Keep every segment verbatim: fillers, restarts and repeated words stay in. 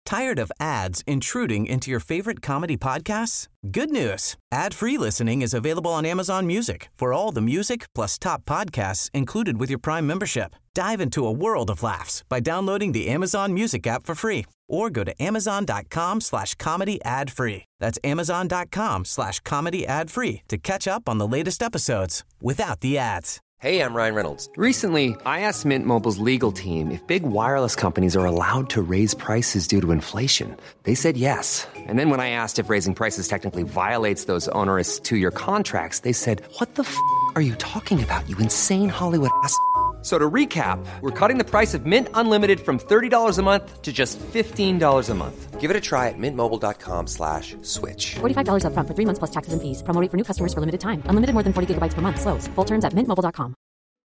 Tired of ads intruding into your favorite comedy podcasts? Good news. Ad-free listening is available on Amazon Music for all the music plus top podcasts included with your Prime membership. Dive into a world of laughs by downloading the Amazon Music app for free or go to amazon.com slash comedy ad free. That's amazon.com slash comedy ad free to catch up on the latest episodes without the ads. Hey, I'm Ryan Reynolds. Recently, I asked Mint Mobile's legal team if big wireless companies are allowed to raise prices due to inflation. They said yes. And then when I asked if raising prices technically violates those onerous two-year contracts, they said, what the f*** are you talking about, you insane Hollywood ass f- So to recap, we're cutting the price of Mint Unlimited from thirty dollars a month to just fifteen dollars a month. Give it a try at mintmobile.com slash switch. forty-five dollars up front for three months plus taxes and fees. Promo rate for new customers for limited time. Unlimited more than forty gigabytes per month. Slows full terms at mint mobile dot com.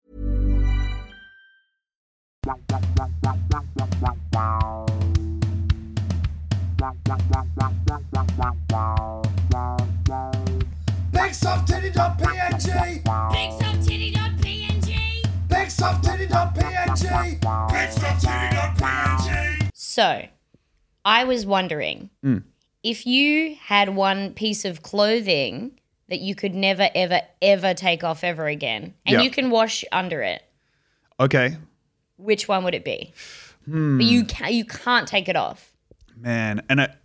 BigSoftTitty.png BigSoftTitty.png BigSoftTitty.png BigSoftTitty.png So, I was wondering Mm. if you had one piece of clothing that you could never, ever, ever take off ever again, and Yeah. you can wash under it, Okay. which one would it be? Hmm. But you ca- you can't take it off. Man. And I,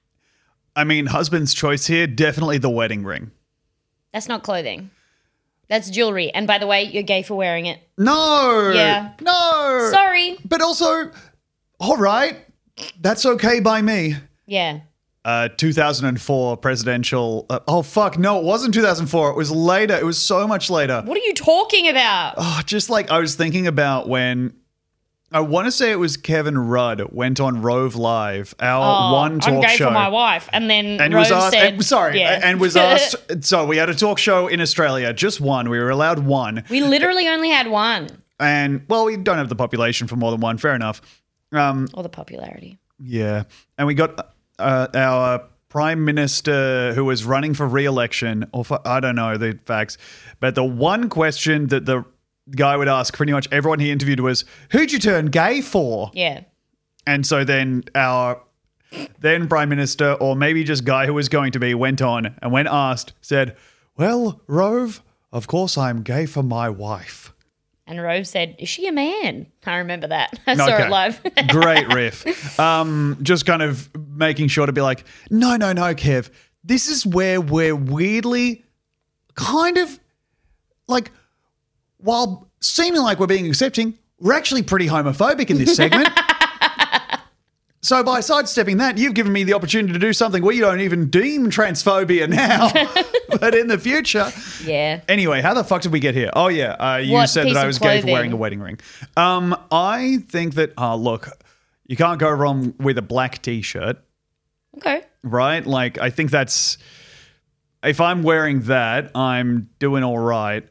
I mean, husband's choice here, definitely the wedding ring. That's not clothing. That's jewelry. And by the way, you're gay for wearing it. No. Yeah. No. Sorry. But also, all right, that's okay by me. Yeah. Uh, two thousand four presidential. Uh, oh, fuck. No, it wasn't two thousand four. It was later. It was so much later. What are you talking about? Oh, just like I was thinking about when I want to say it was Kevin Rudd went on Rove Live, our Oh, one talk I'm gay show. for my wife. And then And Rose was asked, said, and, sorry, yeah. and was asked. So we had a talk show in Australia, just one. We were allowed one, We literally only had one. and well, we don't have the population for more than one. Fair enough. Um, Or the popularity. yeah, and we got uh, our prime minister who was running for re-election, or for, I don't know the facts, but the one question that the guy would ask pretty much everyone he interviewed was, "Who'd you turn gay for?" Yeah. And so then our then prime minister, or maybe just guy who was going to be, went on and when asked said, "Well, Rove, of course I'm gay for my wife." And Rove said, "Is she a man?" I remember that. I saw Okay. it live. Great riff. Um, just kind of making sure to be like, no, no, no, Kev. This is where we're weirdly kind of like, while seeming like we're being accepting, we're actually pretty homophobic in this segment. So by sidestepping that, you've given me the opportunity to do something we don't even deem transphobia now, but in the future. Yeah. Anyway, how the fuck did we get here? Oh yeah, uh, you What said piece that I of was gay for clothing? wearing a wedding ring. Um, I think that. Oh look, you can't go wrong with a black t-shirt, Okay. right? Like I think that's. If I'm wearing that, I'm doing all right.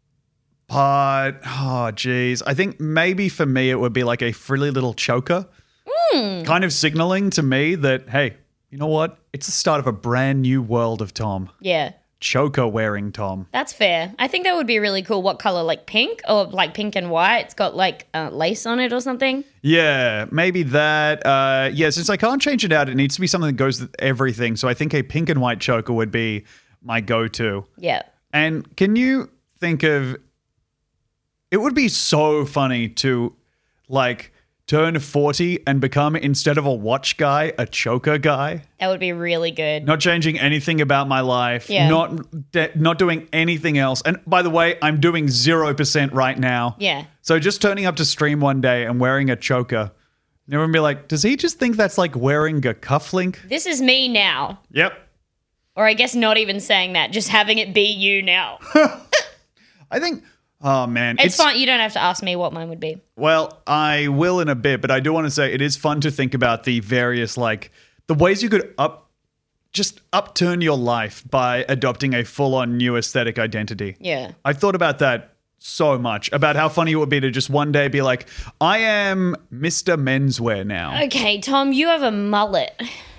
But oh geez, I think maybe for me it would be like a frilly little choker. Kind of signaling to me that, hey, you know what? It's the start of a brand new world of Tom. Yeah. Choker wearing Tom. That's fair. I think that would be really cool. What color? Like pink or like pink and white? It's got like uh, lace on it or something. Yeah, maybe that. Uh, yeah, since I can't change it out, it needs to be something that goes with everything. So I think a pink and white choker would be my go-to. Yeah. And can you think of... It would be so funny to, like... turn forty and become, instead of a watch guy, a choker guy. That would be really good. Not changing anything about my life. Yeah. Not de- not doing anything else. And by the way, I'm doing zero percent right now. Yeah. So just turning up to stream one day and wearing a choker. And everyone be like, does he just think that's like wearing a cufflink? This is me now. Yep. Or I guess not even saying that, just having it be you now. I think... Oh, man. It's, fine. You don't have to ask me what mine would be. Well, I will in a bit, but I do want to say it is fun to think about the various, like, the ways you could up, just upturn your life by adopting a full-on new aesthetic identity. Yeah. I've thought about that so much, about how funny it would be to just one day be like, I am Mister Menswear now. Okay, Tom, you have a mullet.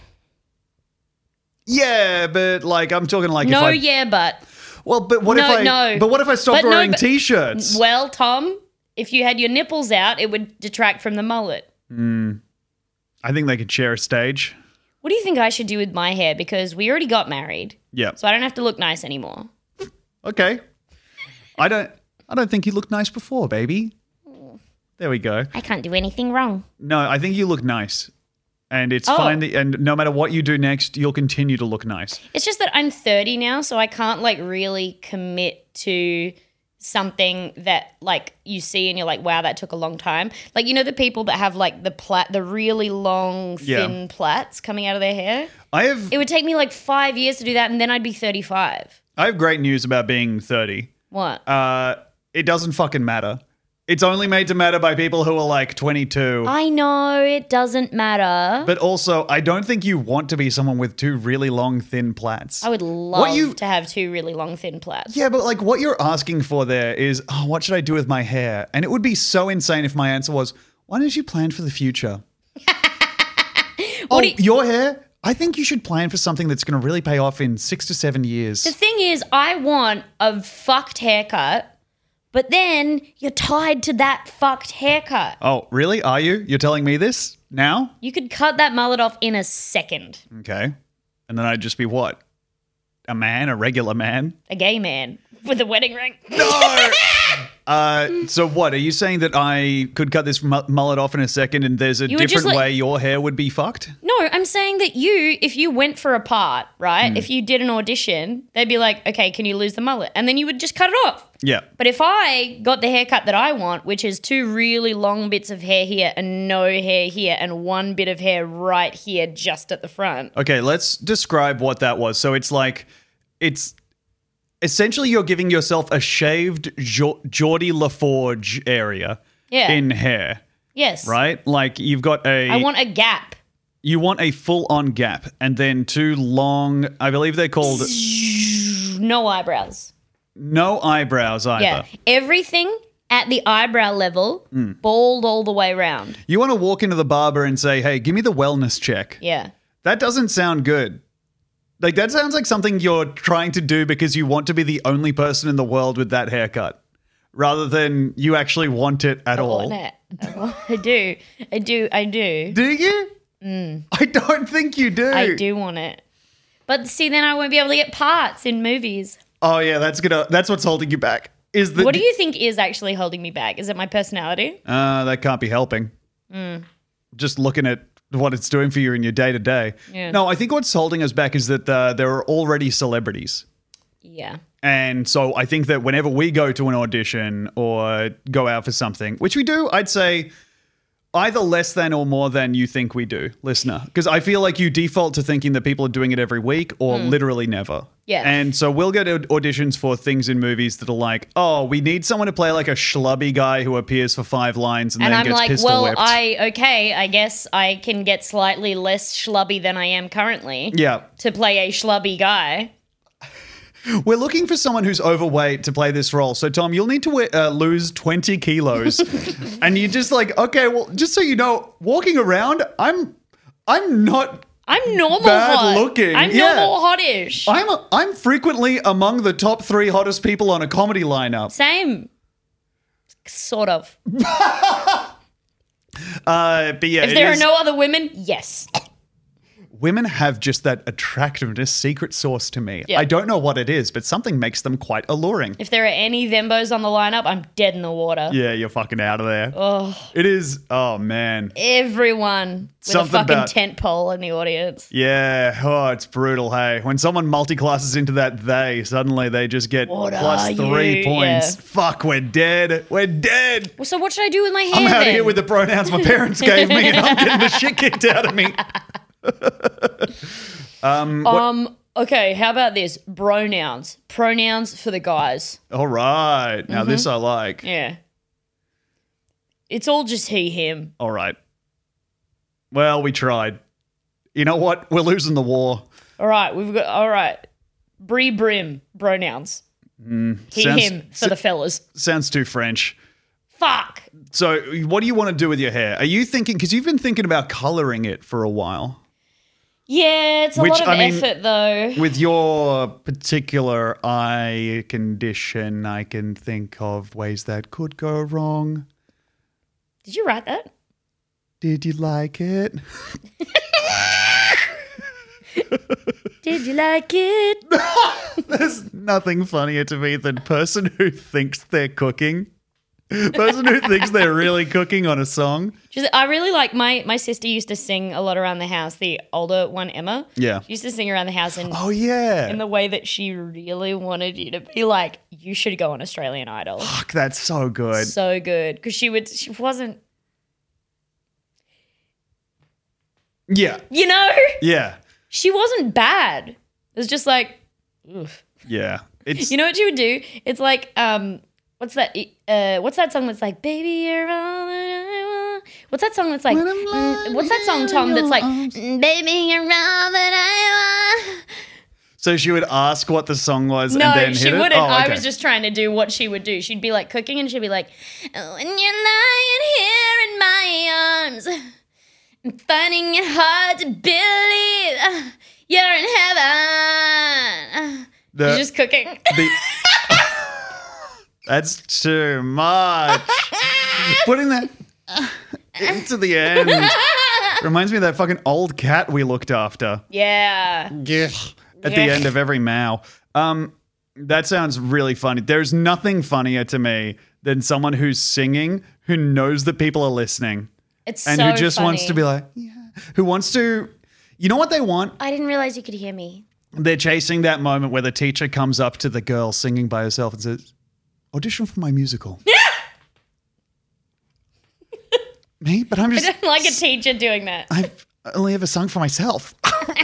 Yeah, but, like, I'm talking like no, if I... yeah, but... Well, but what No, if I... no. But what if I stopped But no, wearing but- T-shirts? Well, Tom, if you had your nipples out, it would detract from the mullet. I think they could share a stage. What do you think I should do with my hair? Because we already got married. Yeah. So I don't have to look nice anymore. Okay. I don't I don't think you looked nice before, baby. There we go. I can't do anything wrong. No, I think you look nice. And it's Oh. fine that, and no matter what you do next, you'll continue to look nice. It's just that I'm thirty now, so I can't like really commit to something that like you see and you're like, wow, that took a long time. Like, you know, the people that have like the plait, the really long, Yeah. thin plaits coming out of their hair? I have It would take me like five years to do that, and then I'd be thirty-five. I have great news about being thirty. What? Uh, it doesn't fucking matter. It's only made to matter by people who are like twenty-two. I know it doesn't matter. But also, I don't think you want to be someone with two really long, thin plaits. I would love you- to have two really long, thin plaits. Yeah, but like what you're asking for there is, oh, what should I do with my hair? And it would be so insane if my answer was, why don't you plan for the future? oh, do you- your hair? I think you should plan for something that's going to really pay off in six to seven years. The thing is, I want a fucked haircut, but then you're tied to that fucked haircut. Oh, really? Are you? You're telling me this now? You could cut that mullet off in a second. Okay. And then I'd just be what? A man? A regular man? A gay man with a wedding ring. No! uh, so what? Are you saying that I could cut this mu- mullet off in a second and there's a You would just, different like- way your hair would be fucked? No, I'm saying that you, if you went for a part, right? Hmm. If you did an audition, they'd be like, okay, can you lose the mullet? And then you would just cut it off. Yeah. But if I got the haircut that I want, which is two really long bits of hair here and no hair here and one bit of hair right here just at the front. Okay, let's describe what that was. So it's like, it's essentially you're giving yourself a shaved jo- Geordie LaForge area Yeah. in hair, Yes. right? Like you've got a, I want a gap. you want a full-on gap and then two long, I believe they're called No eyebrows. no eyebrows either. Yeah. Everything at the eyebrow level, bald all the way round. You want to walk into the barber and say, hey, give me the wellness check. Yeah. That doesn't sound good. Like, that sounds like something you're trying to do because you want to be the only person in the world with that haircut, rather than you actually want it at I all. want it. I do. I do. I do. Do you? I don't think you do. I do want it. But see, then I won't be able to get parts in movies. Oh yeah, that's gonna. That's what's holding you back. Is the What do you think is actually holding me back? Is it my personality? Uh, that can't be helping. Just looking at what it's doing for you in your day to day. Yeah. No, I think what's holding us back is that uh, there are already celebrities. Yeah. And so I think that whenever we go to an audition or go out for something, which we do, I'd say either less than or more than you think we do, listener. Because I feel like you default to thinking that people are doing it every week or literally never. Yeah. And so we'll get auditions for things in movies that are like, oh, we need someone to play like a schlubby guy who appears for five lines and, And then I'm gets like, pistol well, whipped. I, okay, I guess I can get slightly less schlubby than I am currently yeah. to play a schlubby guy. We're looking for someone who's overweight to play this role. So, Tom, you'll need to we- uh, lose twenty kilos. And you're just like, okay, well, just so you know, walking around, I'm I'm not I'm normal Bad hot. looking, I'm yeah. normal hottish. I'm I'm frequently among the top three hottest people on a comedy lineup. Same. Sort of. Uh, but yeah, If it there is- are no other women, yes. women have just that attractiveness secret sauce to me. Yeah. I don't know what it is, but something makes them quite alluring. If there are any Thembos on the lineup, I'm dead in the water. Yeah, you're fucking out of there. Oh. It is, oh man. Everyone with Something a fucking about- tent pole in the audience. Yeah, oh, it's brutal, hey. When someone multi-classes into that they, suddenly they just get What plus are three you? points. Yeah. Fuck, we're dead. We're dead. Well, so what should I do with my hair I'm out of then? here with the pronouns my parents gave me and I'm getting the shit kicked out of me. Um, okay, how about this? Pronouns. Pronouns for the guys. All right. Now this Mm-hmm. I like. Yeah. It's all just he, him. All right. Well, we tried. You know what? We're losing the war. All right, we've got, all right. Brie, brim, pronouns. he, sounds- him for the fellas. Sounds too French. Fuck. So what do you want to do with your hair? Are you thinking, because you've been thinking about coloring it for a while. Yeah, it's a Which, lot of I mean- effort though. With your particular eye condition, I can think of ways that could go wrong. Did you write that? Did you like it? Did you like it? There's nothing funnier to me than person who thinks they're cooking. Person who thinks they're really cooking on a song. She's, I really like my my sister used to sing a lot around the house. The older one, Emma. Yeah. She used to sing around the house and Oh, yeah. in the way that she really wanted you to be like, you should go on Australian Idol. Fuck, that's so good. So good. Because she would, she wasn't, Yeah. you know, Yeah. she wasn't bad. It was just like, oof. Yeah. It's You know what she would do? It's like, um, what's that? Uh, what's that song that's like, baby, you're all that I want? What's that song that's like, mm, what's that song, Tom, that's like, mm, baby, you're all that I want? So she would ask what the song was No, and then she hit it? wouldn't. Oh, I okay. was just trying to do what she would do. She'd be like cooking and she'd be like, oh, when you're lying here in my arms, I'm finding it hard to believe you're in heaven. The- She's just cooking. The- That's too much. Putting that into the end reminds me of that fucking old cat we looked after. Yeah. At the end of every meow. Um, that sounds really funny. There's nothing funnier to me than someone who's singing who knows that people are listening It's and so who just funny. wants to be like, yeah. Who wants to, you know what they want? I didn't realize you could hear me. They're chasing that moment where the teacher comes up to the girl singing by herself and says, audition for my musical. Me? But I'm I just, don't like a teacher doing that. I've only ever sung for myself.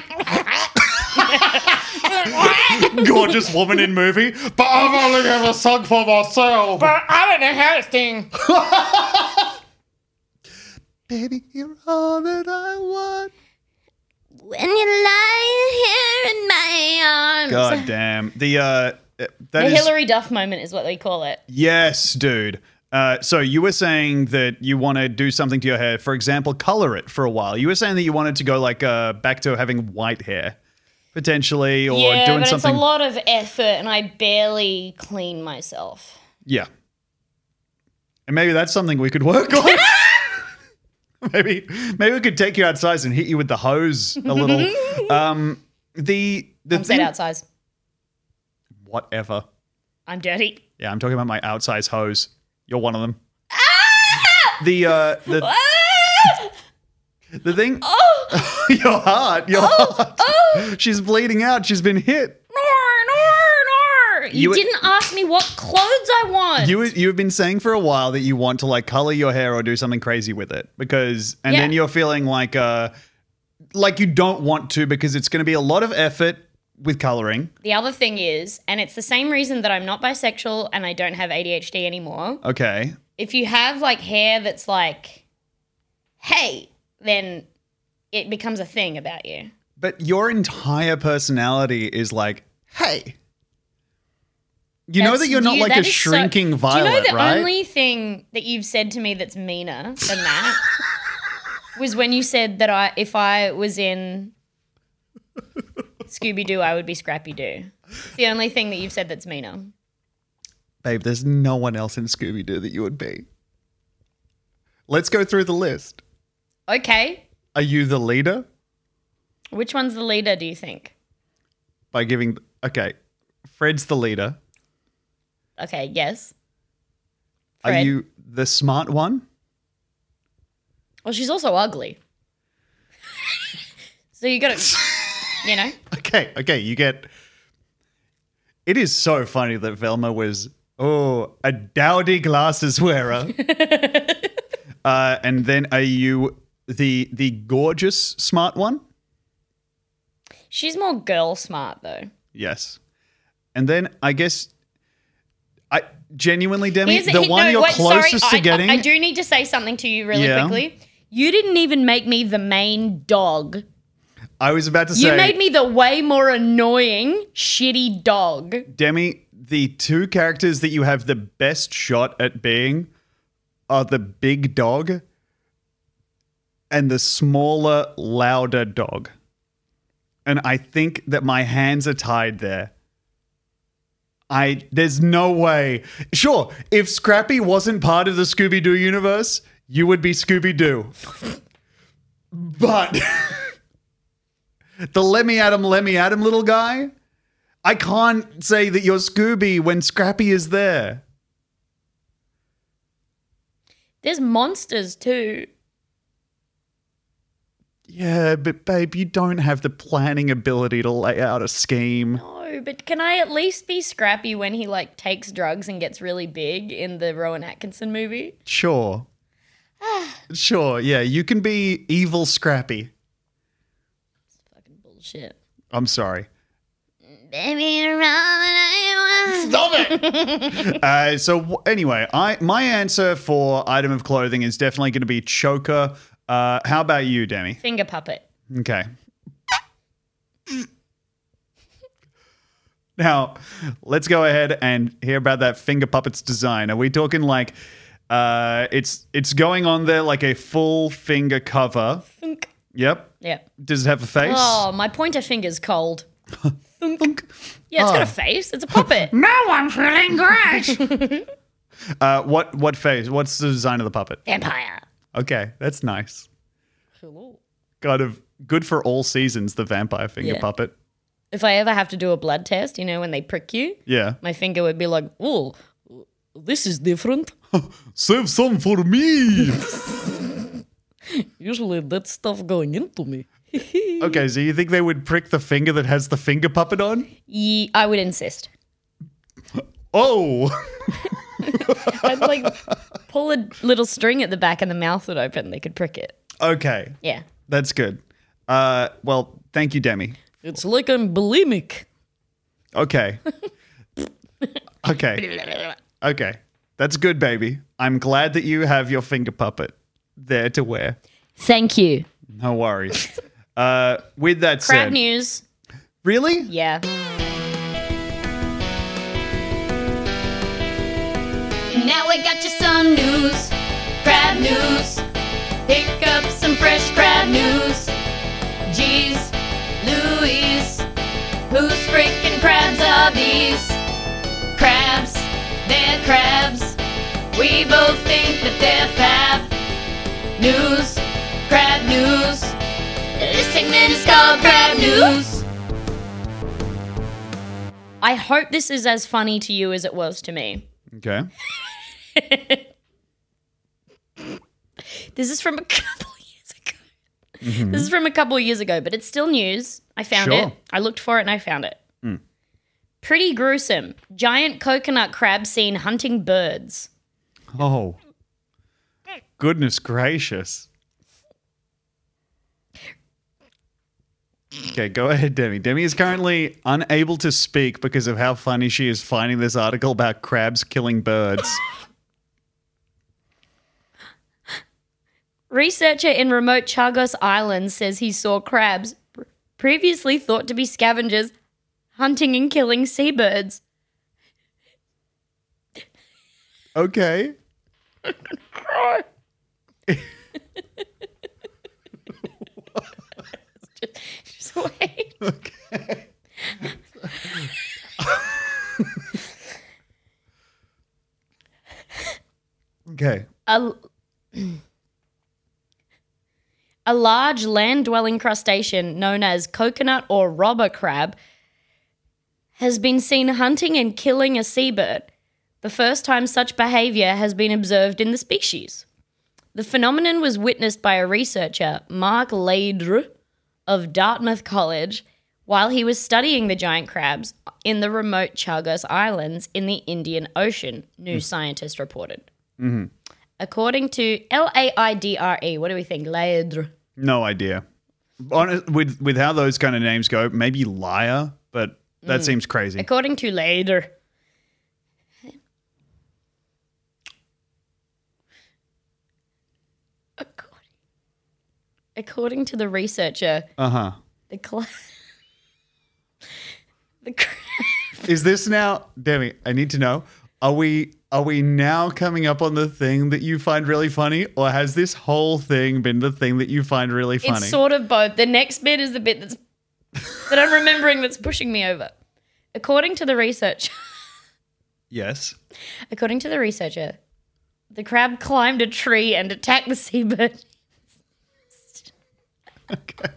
Gorgeous woman in movie, but I've only ever sung for myself. But I don't know how to sing. Baby, you're all that I want. When you're lying here in my arms. God damn. The, uh, that The is- Hillary Duff moment is what they call it. Yes, dude. Uh, so you were saying that you want to do something to your hair, for example, color it for a while. You were saying that you wanted to go like uh, back to having white hair, potentially, or yeah, doing but something. it's a lot of effort and I barely clean myself. Yeah, and maybe that's something we could work on. maybe, maybe we could take you outside and hit you with the hose a little. um, the the I'm thing, set outside. whatever. I'm dirty. Yeah, I'm talking about my outsize hose. You're one of them. The uh, the Ah! the thing. Oh! Your heart, your heart. Oh! She's bleeding out. She's been hit. Nor, nor, nor. You, You- didn't ask me what clothes I want. You you've been saying for a while that you want to like color your hair or do something crazy with it because, and Yeah. then you're feeling like uh, like you don't want to because it's going to be a lot of effort with coloring. The other thing is, and it's the same reason that I'm not bisexual and I don't have A D H D anymore. Okay. If you have like hair that's like, hey, then it becomes a thing about you. But your entire personality is like, hey. You know That's that you're not you- like that a is so- shrinking violet, Do you know the right? only thing that you've said to me that's meaner than that was when you said that I, if I was in Scooby-Doo, I would be Scrappy-Doo. It's the only thing that you've said that's meaner. Babe, there's no one else in Scooby-Doo that you would be. Let's go through the list. Okay. Are you the leader? Which one's the leader, do you think? By giving, okay, Fred's the leader. Okay, yes. Are Fred. you the smart one? Well, she's also ugly. So you got to, you know. Okay, okay, you get. It is so funny that Velma was, oh, a dowdy glasses wearer. uh, and then are you the the gorgeous smart one? She's more girl smart, though. Yes. And then I guess, I genuinely, Demi, Here's- the he- one no, you're wait, closest sorry, to getting. I, I do need to say something to you really Yeah. quickly. You didn't even make me the main dog. I was about to You say, made me the way more annoying, shitty dog. Demi, the two characters that you have the best shot at being are the big dog and the smaller, louder dog. And I think that my hands are tied there. I there's no way. Sure, if Scrappy wasn't part of the Scooby-Doo universe, you would be Scooby-Doo. But the let me at him, let me at him little guy, I can't say that you're Scooby when Scrappy is there. There's monsters too. Yeah, but babe, you don't have the planning ability to lay out a scheme. No, but can I at least be Scrappy when he like takes drugs and gets really big in the Rowan Atkinson movie? Sure. Sure, yeah, you can be evil Scrappy. Fucking bullshit. I'm sorry. Baby, Rowan, Stop it! uh, so w- anyway, I my answer for item of clothing is definitely going to be choker. Uh, how about you, Demi? Finger puppet. Okay. Now, let's go ahead and hear about that finger puppet's design. Are we talking like uh, it's it's going on there like a full finger cover? Thunk. Yep. Yep. Does it have a face? Oh, my pointer finger's cold. Thunk. Yeah, it's got Oh. a face. It's a puppet. Now I'm feeling great. uh, what what face? What's the design of the puppet? Vampire. Okay, that's nice. Hello. Kind of good for all seasons. The vampire finger Yeah. puppet. If I ever have to do a blood test, you know, when they prick you, Yeah. my finger would be like, oh, this is different. Save some for me. Usually that's stuff going into me. Okay, so you think they would prick the finger that has the finger puppet on? Ye- I would insist. Oh. I'd like pull a little string at the back and the mouth would open. They could prick it. Okay, Yeah. that's good. Uh, well, thank you, Demi. It's like I'm bulimic. Okay. Okay. Okay. That's good, baby. I'm glad that you have your finger puppet there to wear. Thank you. No worries. Uh, with that Crab said, news. really? Yeah. Now I got you some news, crab news. Pick up some fresh crab news. Jeez, Louise, whose freaking crabs are these? Crabs, they're crabs. We both think that they're fab. News, crab news. This segment is called Crab News. I hope this is as funny to you as it was to me. Okay. This is from a couple years ago. This is from a couple years ago, but it's still news. I found Sure. it. I looked for it and I found it. Pretty gruesome. Giant coconut crab seen hunting birds. Oh. Goodness gracious. Okay, go ahead, Demi. Demi is currently unable to speak because of how funny she is finding this article about crabs killing birds. Researcher in remote Chagos Island says he saw crabs pr- previously thought to be scavengers hunting and killing seabirds. Okay. Just wait. Okay. Okay. A, a large land-dwelling crustacean known as coconut or robber crab has been seen hunting and killing a seabird, the first time such behavior has been observed in the species. The phenomenon was witnessed by a researcher, Mark Leydre, of Dartmouth College, while he was studying the giant crabs in the remote Chagos Islands in the Indian Ocean, New Scientist reported. Mm-hmm. According to L A I D R E, what do we think? Leydre. No idea. Honest, with with how those kind of names go, maybe liar, but that seems crazy. According to Leydre. According, according to the researcher, Uh huh. the cl- the crab. Is this now, Demi? I need to know. Are we are we now coming up on the thing that you find really funny, or has this whole thing been the thing that you find really funny? It's sort of both. The next bit is the bit that's that I'm remembering that's pushing me over. According to the research, yes. according to the researcher, the crab climbed a tree and attacked the seabird. What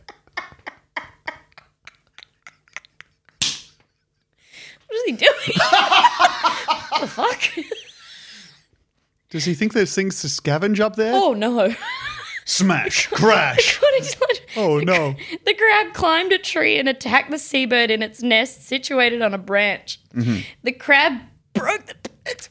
is he doing? What the fuck? Does he think there's things to scavenge up there? Oh no. Smash! Crash! Oh, no. The crab climbed a tree and attacked the seabird in its nest situated on a branch. Mm-hmm. The crab broke the...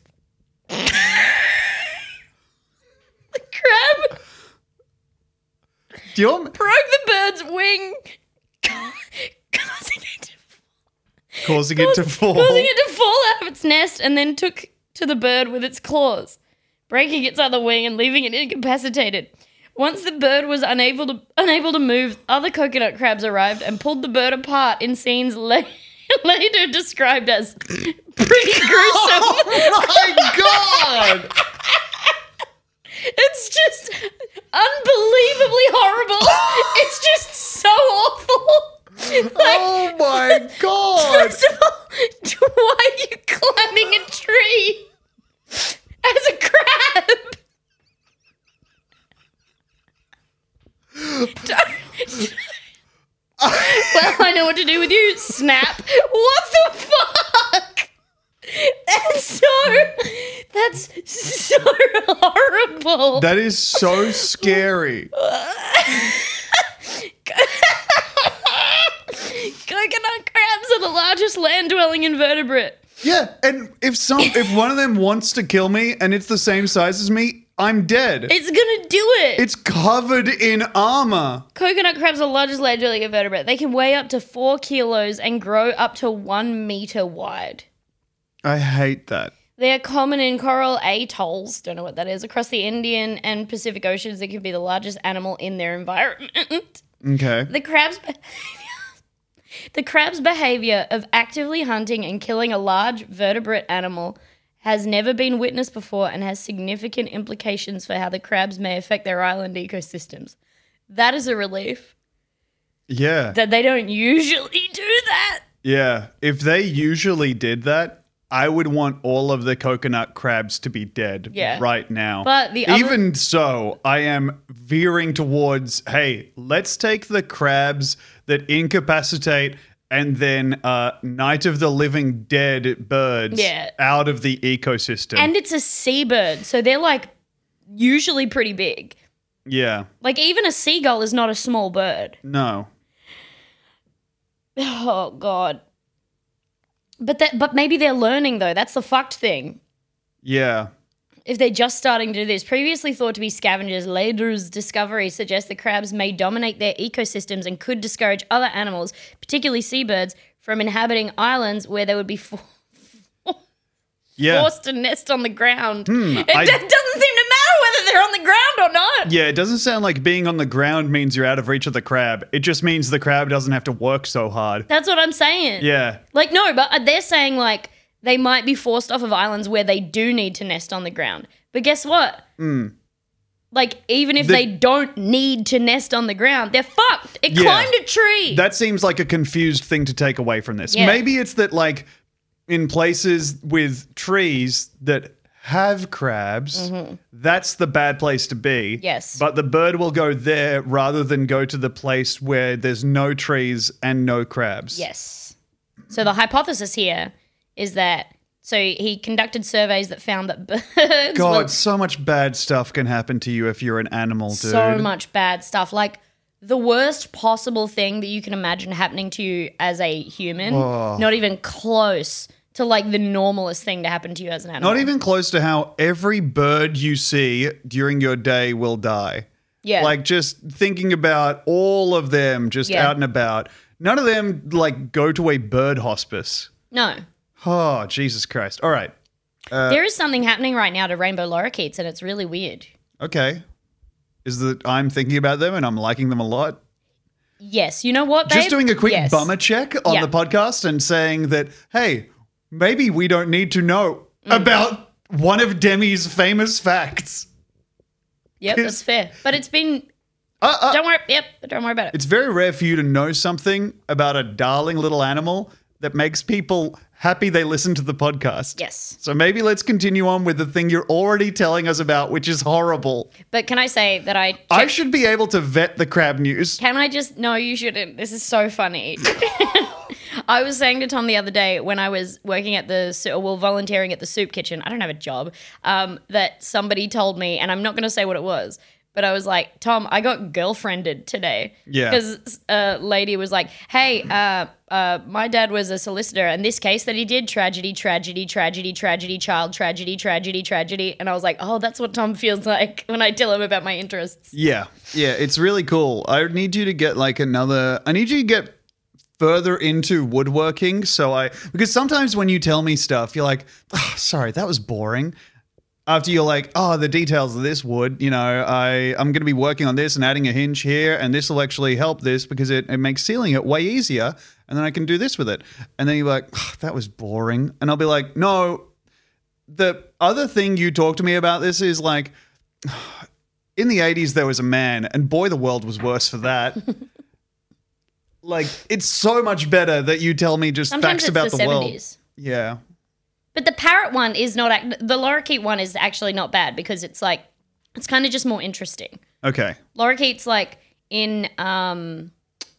the crab Do you want broke the bird's wing, causing it to, causing it to fall? causing it to fall out of its nest and then took to the bird with its claws, breaking its other wing and leaving it incapacitated. Once the bird was unable to unable to move, other coconut crabs arrived and pulled the bird apart in scenes la- later described as pretty gruesome. Oh my god! It's just unbelievably horrible. It's just so awful. Like, Oh my god! first of all, why are you climbing a tree as a crab? Don't- well, I know what to do with you. Snap. What the fuck? That's so. That's so horrible. That is so scary. Coconut crabs are the largest land-dwelling invertebrate. Yeah, and if some if one of them wants to kill me and it's the same size as me, I'm dead. It's gonna do it. It's covered in armor. Coconut crabs are the largest land-dwelling invertebrate. They can weigh up to four kilos and grow up to one meter wide. I hate that. They are common in coral atolls, don't know what that is, across the Indian and Pacific Oceans. They can be the largest animal in their environment. Okay. The crab's behavior, the crab's behavior of actively hunting and killing a large vertebrate animal has never been witnessed before and has significant implications for how the crabs may affect their island ecosystems. That is a relief Yeah. that they don't usually do that. Yeah. If they usually did that, I would want all of the coconut crabs to be dead Yeah. right now. But the other- Even so, I am veering towards, hey, let's take the crabs that incapacitate and then uh, Night of the Living Dead birds Yeah. out of the ecosystem. And it's a seabird, so they're like usually pretty big. yeah. Like even a seagull is not a small bird. No. Oh God. But that but maybe they're learning though. That's the fucked thing. Yeah. If they're just starting to do this, previously thought to be scavengers, later's discovery suggests that crabs may dominate their ecosystems and could discourage other animals, particularly seabirds, from inhabiting islands where they would be for- Yeah. forced to nest on the ground. it I- d- doesn't seem to matter whether they're on the ground or not. Yeah, it doesn't sound like being on the ground means you're out of reach of the crab. It just means the crab doesn't have to work so hard. That's what I'm saying. Yeah. Like, no, but they're saying, like, they might be forced off of islands where they do need to nest on the ground. But guess what? Mm. Like, even if The- they don't need to nest on the ground, they're fucked. It Yeah. climbed a tree. That seems like a confused thing to take away from this. Yeah. Maybe it's that, like, in places with trees that have crabs, that's the bad place to be. Mm-hmm. Yes. But the bird will go there rather than go to the place where there's no trees and no crabs. Yes. So the hypothesis here is that, so he conducted surveys that found that birds God, will- so much bad stuff can happen to you if you're an animal, dude. so much bad stuff. Like, the worst possible thing that you can imagine happening to you as a human, Oh. not even close to like the normalest thing to happen to you as an animal. Not even close to how every bird you see during your day will die. Yeah. Like just thinking about all of them just Yeah. out and about. None of them like go to a bird hospice. No. Oh, Jesus Christ. All right. There is something happening right now to rainbow lorikeets, and it's really weird. Okay. Is that I'm thinking about them and I'm liking them a lot? Yes. You know what, babe? Just doing a quick Yes. bummer check on Yeah. the podcast and saying that, hey, maybe we don't need to know about one of Demi's famous facts. Yep, that's fair. But it's been... Uh, uh, Don't worry. Yep, don't worry about it. It's very rare for you to know something about a darling little animal that makes people happy they listen to the podcast. Yes. So maybe let's continue on with the thing you're already telling us about, which is horrible. But can I say that I... I checked- should be able to vet the crab news. Can I just... No, you shouldn't. This is so funny. I was saying to Tom the other day when I was working at the... su- Well, volunteering at the soup kitchen. I don't have a job. Um, that somebody told me, and I'm not going to say what it was, but I was like, Tom, I got girlfriended today. Yeah. Because a lady was like, hey, uh, uh, my dad was a solicitor, and this case that he did, tragedy, tragedy, tragedy, tragedy, child tragedy, tragedy, tragedy. And I was like, oh, that's what Tom feels like when I tell him about my interests. Yeah. Yeah, it's really cool. I need you to get like another... I need you to get further into woodworking. So I... Because sometimes when you tell me stuff, you're like, oh, sorry, that was boring. After you're like, oh, the details of this wood, you know, I, I'm going to be working on this and adding a hinge here, and this will actually help this because it, it makes sealing it way easier, and then I can do this with it. And then you're like, oh, that was boring. And I'll be like, no, the other thing you talk to me about this is like, in the eighties there was a man, and boy, the world was worse for that. Like, it's so much better that you tell me just Sometimes facts it's about the the, world. seventies. Yeah. But the parrot one is not... Act- the lorikeet one is actually not bad because it's like... It's kind of just more interesting. Okay. Lorikeet's like in... um,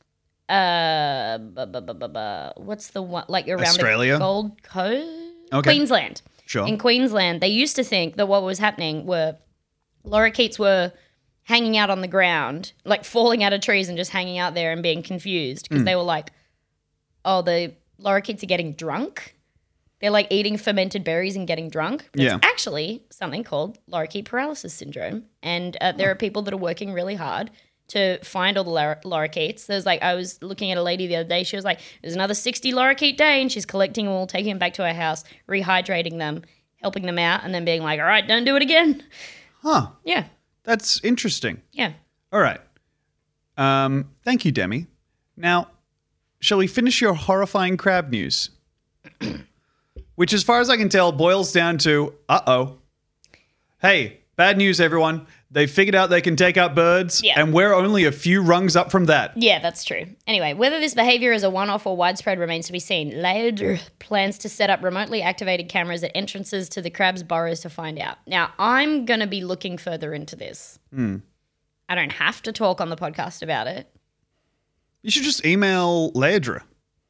uh, bu- bu- bu- bu- bu- what's the one... Like around Australia? the Gold Coast? Okay. Queensland. Sure. In Queensland, they used to think that what was happening were... Lorikeets were hanging out on the ground, like falling out of trees and just hanging out there and being confused because they were like, oh, the lorikeets are getting drunk. They're like eating fermented berries and getting drunk. But Yeah. It's actually something called lorikeet paralysis syndrome. And uh, there are people that are working really hard to find all the lor- lorikeets. There's like, I was looking at a lady the other day. She was like, there's another sixty lorikeet day. And she's collecting them all, taking them back to her house, rehydrating them, helping them out, and then being like, all right, don't do it again. Huh. Yeah. That's interesting. Yeah. All right. Um, thank you, Demi. Now, shall we finish your horrifying crab news? Which, as far as I can tell, boils down to, uh-oh. Hey, bad news, everyone. They figured out they can take out birds, Yeah. and we're only a few rungs up from that. Yeah, that's true. Anyway, whether this behavior is a one-off or widespread remains to be seen. Laird plans to set up remotely activated cameras at entrances to the crabs' burrows to find out. Now, I'm going to be looking further into this. Mm. I don't have to talk on the podcast about it. You should just email Laedra.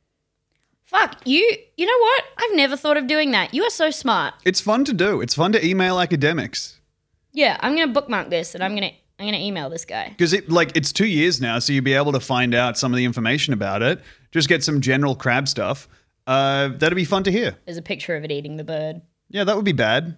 Fuck, you You know what? I've never thought of doing that. You are so smart. It's fun to do. It's fun to email academics. Yeah, I'm going to bookmark this and I'm going to I'm going to email this guy. Because it like it's two years now, so you'll be able to find out some of the information about it. Just get some general crab stuff. Uh, that'd be fun to hear. There's a picture of it eating the bird. Yeah, that would be bad.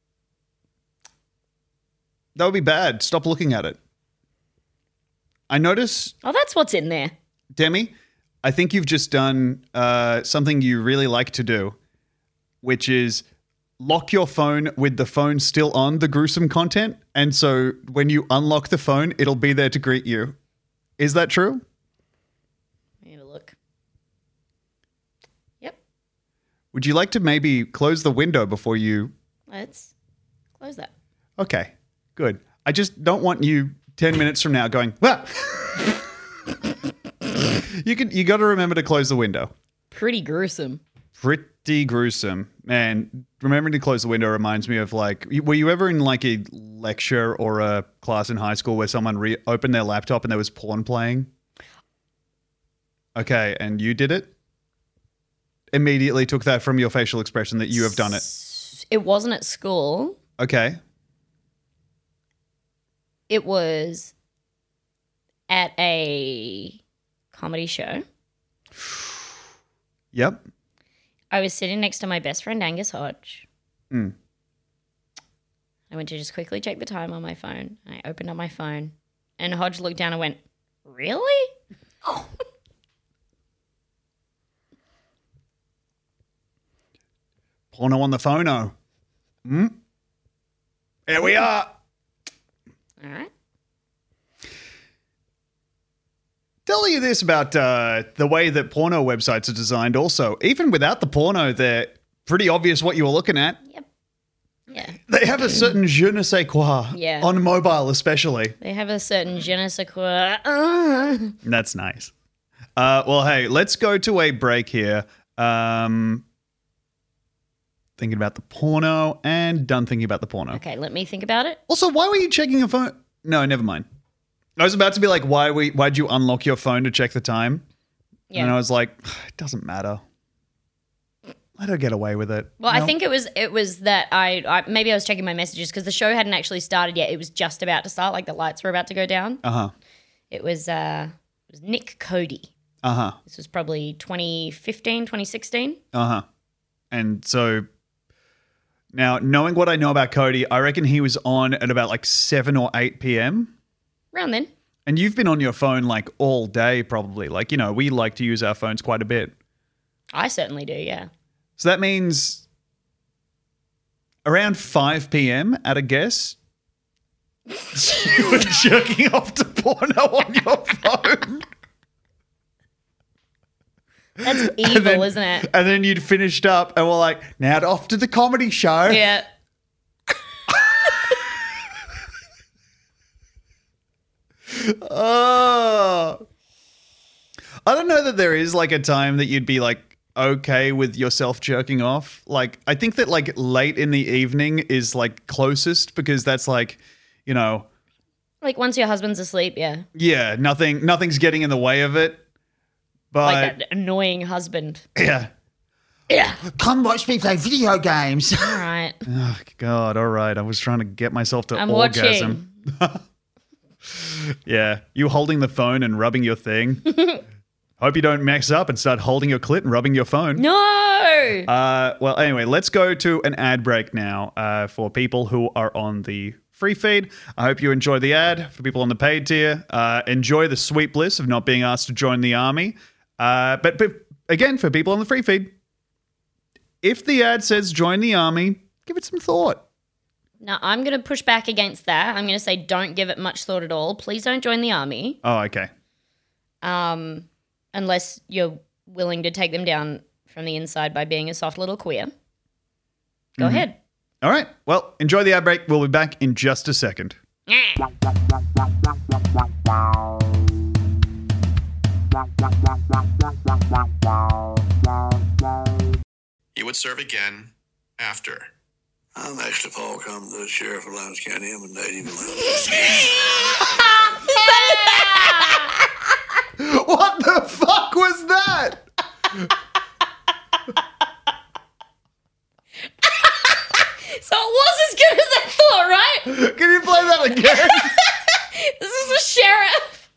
That would be bad. Stop looking at it. I notice, Oh, that's what's in there. Demi, I think you've just done uh, something you really like to do, which is lock your phone with the phone still on the gruesome content. And so when you unlock the phone, it'll be there to greet you. Is that true? Let me have a look. Yep. Would you like to maybe close the window before you... Let's close that. Okay, good. I just don't want you ten minutes from now going, ah! you can, you got to remember to close the window. Pretty gruesome. Pretty gruesome. Man, remembering to close the window reminds me of like, were you ever in like a lecture or a class in high school where someone re- opened their laptop and there was porn playing? Okay, and you did it? Immediately took that from your facial expression that you have done it. It wasn't at school. Okay. It was at a comedy show. Yep. I was sitting next to my best friend, Angus Hodge. Mm. I went to just quickly check the time on my phone. I opened up my phone and Hodge looked down and went, really? Porno on the phono. Hmm? Here we are. All right. Tell you this about uh, the way that porno websites are designed also. Even without the porno, they're pretty obvious what you were looking at. Yep. Yeah. They have a certain je ne sais quoi, Yeah. on mobile especially. They have a certain je ne sais quoi. Uh. That's nice. Uh, well, hey, let's go to a break here. Um, thinking about the porno and done thinking about the porno. Okay, let me think about it. Also, why were you checking your phone? No, never mind. I was about to be like, why we? Why'd you unlock your phone to check the time? Yeah. And I was like, it doesn't matter. Let her get away with it. Well, No? I think it was it was that I, I maybe I was checking my messages because the show hadn't actually started yet. It was just about to start, like the lights were about to go down. Uh huh. It was uh, it was Nick Cody. Uh huh. This was probably twenty fifteen, twenty sixteen. Uh huh. And so now, knowing what I know about Cody, I reckon he was on at about like seven or eight p.m. Around then. And you've been on your phone like all day, probably. Like, you know, we like to use our phones quite a bit. I certainly do, yeah. So that means around five p.m. at a guess, you were jerking off to porno on your phone. That's evil, then, isn't it? And then you'd finished up and we're like, now off to the comedy show. Yeah. Oh. I don't know that there is like a time that you'd be like okay with yourself jerking off. Like, I think that like late in the evening is like closest because that's like, you know, Like once your husband's asleep, yeah. yeah, nothing, nothing's getting in the way of it. But Like that annoying husband. yeah. Yeah. Come watch me play video games. All right. Oh, God. All right. I was trying to get myself to I'm orgasm. Yeah. You holding the phone and rubbing your thing. Hope you don't mess up and start holding your clit and rubbing your phone. No. Uh, well, anyway, let's go to an ad break now uh, for people who are on the free feed. I hope you enjoy the ad. For people on the paid tier, uh, enjoy the sweet bliss of not being asked to join the army. Uh, but, but again, for people on the free feed, if the ad says join the army, give it some thought. Now, I'm going to push back against that. I'm going to say don't give it much thought at all. Please don't join the army. Oh, okay. Um, unless you're willing to take them down from the inside by being a soft little queer. Go Mm-hmm. ahead. All right. Well, enjoy the ad break. We'll be back in just a second. You would serve again after. I'm actually Paul Crum, the sheriff of Lowndes County. I'm a native of Lowndes. What the fuck was that? So it was as good as I thought, right? Can you play that again? This is a sheriff.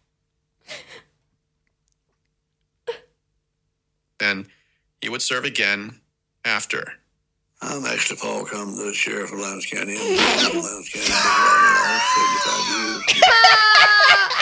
Then you would serve again after. I'm actually Paul Crum, the sheriff of Lowndes County. I'm a native of Lowndes County. Been here all my life, seventy-five years.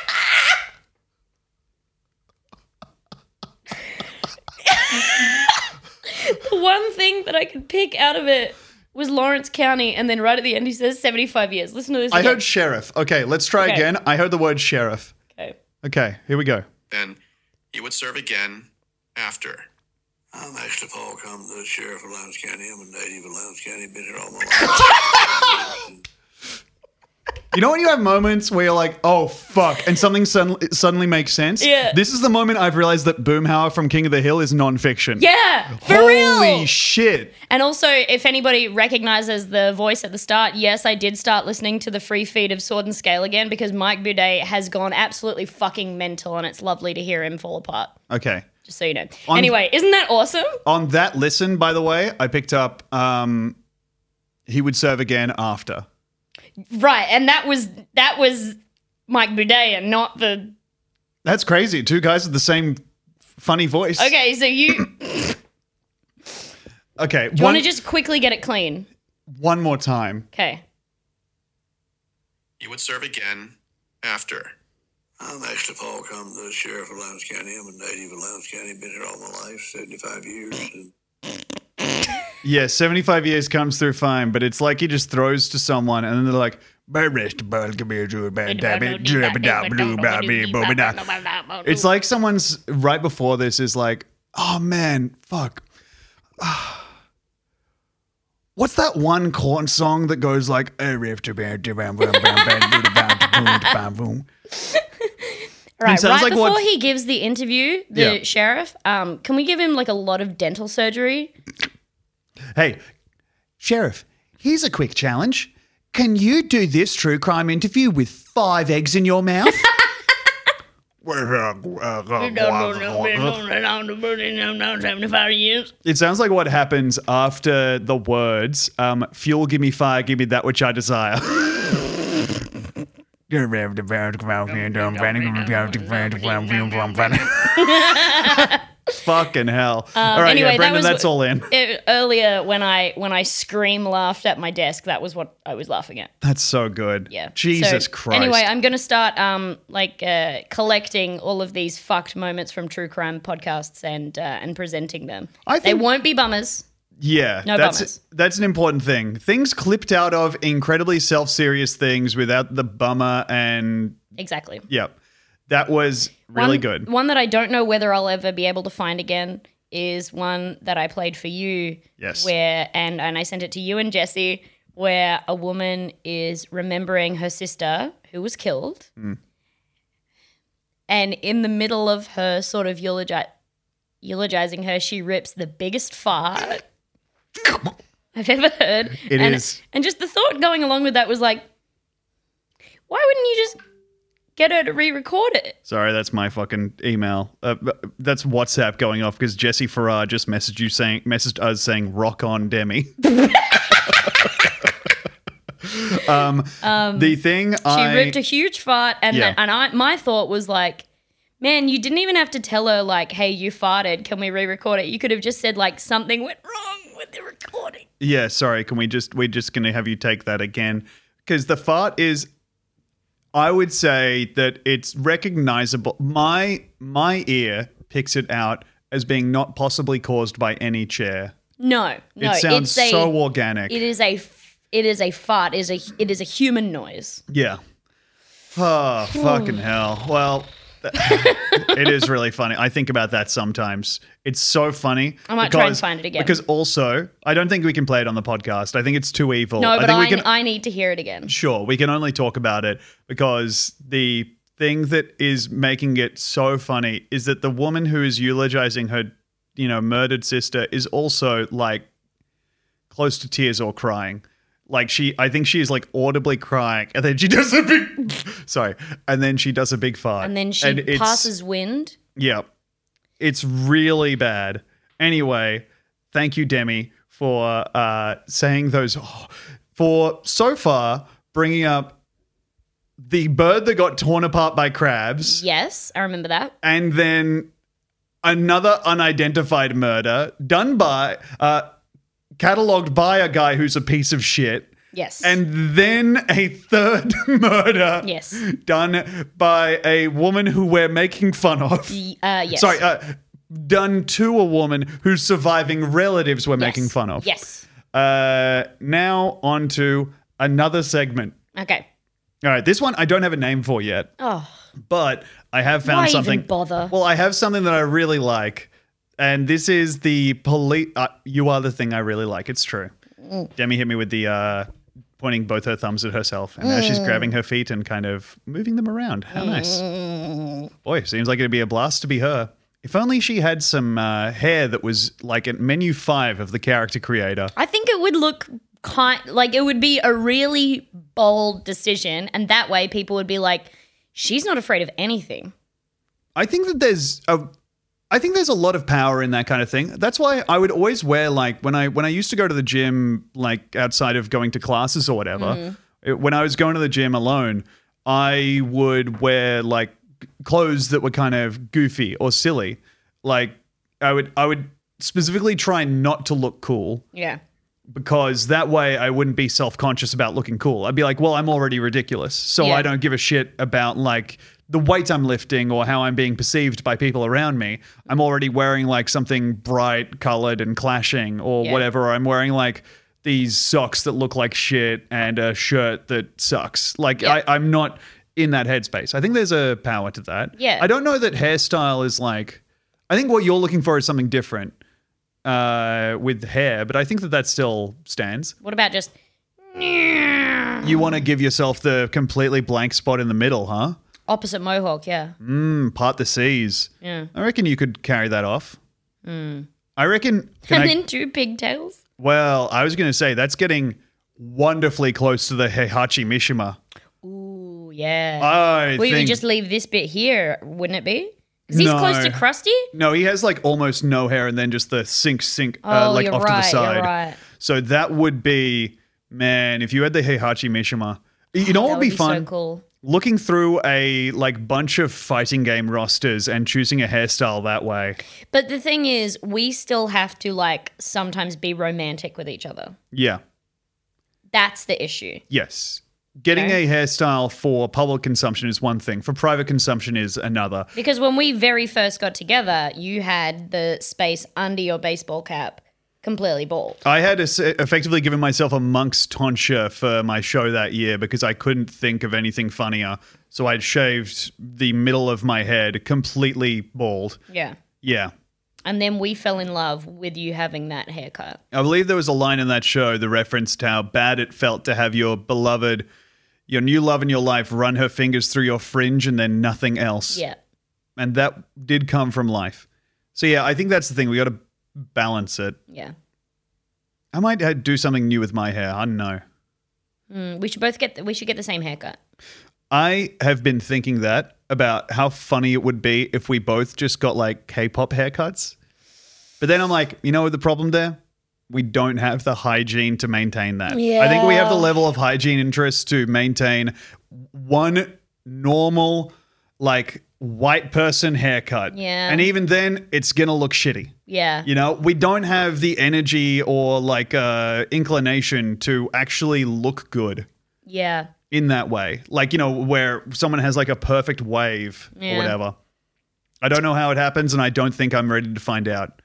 The one thing that I could pick out of it was Lawrence County, and then right at the end he says seventy-five years. Listen to this I again. heard sheriff. Okay, let's try Okay. again. I heard the word sheriff. Okay. Okay, here we go. Then you would serve again after. I'm actually Paul Crum, the sheriff of Lowndes County. I'm a native of Lowndes County. Been here all my life. You know when you have moments where you're like, oh, fuck, and something suddenly, suddenly makes sense? Yeah. This is the moment I've realized that Boomhauer from King of the Hill is nonfiction. Yeah, for Holy real. shit. And also, if anybody recognizes the voice at the start, yes, I did start listening to the free feed of Sword and Scale again because Mike Boudet has gone absolutely fucking mental, and it's lovely to hear him fall apart. Okay. Just so you know. On- Anyway, isn't that awesome? On that listen, by the way, I picked up um, he would serve again after. Right, and that was that was Mike Boudet and not the. That's crazy. Two guys with the same funny voice. Okay, so you. Do Okay. you one, want to just quickly get it clean? one more time. Okay. You would serve again after. I'm actually Paul Crum, the sheriff of Lowndes County. I'm a native of Lowndes County. Been here all my life, seventy-five years. And Yeah, seventy-five years comes through fine, but it's like he just throws to someone and then they're like, it's like someone's right before this is like, oh man, fuck. What's that one corn song that goes like, All right, sounds right like before what- he gives the interview, the Yeah. sheriff, um, can we give him like a lot of dental surgery? Hey, Sheriff, here's a quick challenge. Can you do this true crime interview with five eggs in your mouth? It sounds like what happens after the words, um, fuel, give me fire, give me that which I desire. Fucking hell. all right, anyway, yeah, that Brendan, was that's all in. It, earlier, when I when I scream laughed at my desk, that was what I was laughing at. That's so good. Yeah. Jesus So, Christ. Anyway, I'm going to start um like uh, collecting all of these fucked moments from true crime podcasts and uh, and presenting them. I they think- won't be bummers. Yeah, No that's bummers. that's an important thing. Things clipped out of incredibly self-serious things without the bummer and Exactly. yep. That was really one, good. One that I don't know whether I'll ever be able to find again is one that I played for you. Yes. Where and and I sent it to you and Jesse, where a woman is remembering her sister who was killed, Mm. and in the middle of her sort of eulogi- eulogizing her, she rips the biggest fart I've ever heard. It and, is. And just the thought going along with that was like, why wouldn't you just get her to re-record it? Sorry, that's my fucking email. Uh, that's WhatsApp going off because Jesse Farrar just messaged you saying, messaged us saying, "Rock on, Demi." um, the thing She I ripped a huge fart, and Yeah. then, and I my thought was like, man, you didn't even have to tell her like, hey, you farted. Can we re-record it? You could have just said like something went wrong with the recording. yeah, sorry. Can we just we're just gonna have you take that again because the fart is. I would say that it's recognizable. My my ear picks it out as being not possibly caused by any chair. No, no, It sounds it's a, so organic. It is a f- it is a fart. It is a it is a human noise. Yeah. Oh, fucking hell. Well, th- it is really funny. I think about that sometimes. It's so funny. I might try and find it again. Because also, I don't think we can play it on the podcast. I think it's too evil. No, I but think I, we can. I need to hear it again. Sure, we can only talk about it because the thing that is making it so funny is that the woman who is eulogizing her, you know, murdered sister is also like close to tears or crying. Like she, I think she is like audibly crying, and then she does a big, sorry, and then she does a big fart, And then she it's- passes wind. Yeah, it's really bad. Anyway, thank you, Demi, for uh, saying those. Oh, for so far bringing up the bird that got torn apart by crabs, Yes, I remember that. and then another unidentified murder done by, uh, cataloged by a guy who's a piece of shit. Yes. And then a third murder Yes. done by a woman who we're making fun of. Y- uh, yes. Sorry, uh, done to a woman whose surviving relatives we're Yes. making fun of. Yes. Uh, now on to another segment. Okay. All right, this one I don't have a name for yet, Oh, but I have found Why even something. bother? Well, I have something that I really like, and this is the police. Uh, you are the thing I really like. It's true. Demi hit me with the uh, pointing both her thumbs at herself, and now she's grabbing her feet and kind of moving them around. How nice! Boy, seems like it'd be a blast to be her. If only she had some uh, hair that was like at menu five of the character creator. I think it would look kind like it would be a really bold decision, and that way people would be like, she's not afraid of anything. I think that there's a I think there's a lot of power in that kind of thing. That's why I would always wear like when I when I used to go to the gym like outside of going to classes or whatever. it- when I was going to the gym alone, I would wear like clothes that were kind of goofy or silly. Like I would I would specifically try not to look cool. Yeah. Because that way I wouldn't be self-conscious about looking cool. I'd be like, well, I'm already ridiculous. So Yeah. I don't give a shit about like the weight I'm lifting or how I'm being perceived by people around me. I'm already wearing like something bright colored and clashing or Yeah. whatever. Or I'm wearing like these socks that look like shit and a shirt that sucks. Like Yeah. I, I'm not in that headspace. I think there's a power to that. Yeah. I don't know that hairstyle is like, I think what you're looking for is something different. Uh, with hair, but I think that that still stands. What about just You want to give yourself the completely blank spot in the middle, huh? Opposite mohawk, yeah. Mm, part the seas. Yeah. I reckon you could carry that off. Mm. I reckon. Can And I, then two pigtails. well, I was going to say that's getting wonderfully close to the Heihachi Mishima. Ooh, yeah. I well, you think. could just leave this bit here, wouldn't it be? Because he's No. close to Krusty. No, he has like almost no hair and then just the sink, sink, uh, Oh, like you're off right, to the you're side. right. So that would be, man, if you had the Heihachi Mishima. You know what That would be, so fun? cool. Looking through a like bunch of fighting game rosters and choosing a hairstyle that way. But the thing is, we still have to like sometimes be romantic with each other. Yeah. That's the issue. Yes. Getting Okay. a hairstyle for public consumption is one thing. For private consumption is another. Because when we very first got together, you had the space under your baseball cap completely bald. I had es- effectively given myself a monk's tonsure for my show that year because I couldn't think of anything funnier. So I'd shaved the middle of my head completely bald. Yeah. Yeah. And then we fell in love with you having that haircut. I believe there was a line in that show that referenced how bad it felt to have your beloved, your new love in your life run her fingers through your fringe and then nothing else. Yeah. And that did come from life. So yeah, I think that's the thing. We got to balance it. Yeah. I might uh, do something new with my hair. I don't know. Mm, we should both get the, we should get the same haircut. I have been thinking that about how funny it would be if we both just got like K-pop haircuts. But then I'm like, you know what the problem there? We don't have the hygiene to maintain that. I think we have the level of hygiene interest to maintain one normal, like, white person haircut. Yeah. And even then, it's going to look shitty. Yeah. You know, we don't have the energy or like uh, inclination to actually look good Yeah. in that way. Like, you know, where someone has like a perfect wave or Yeah. whatever. I don't know how it happens, and I don't think I'm ready to find out.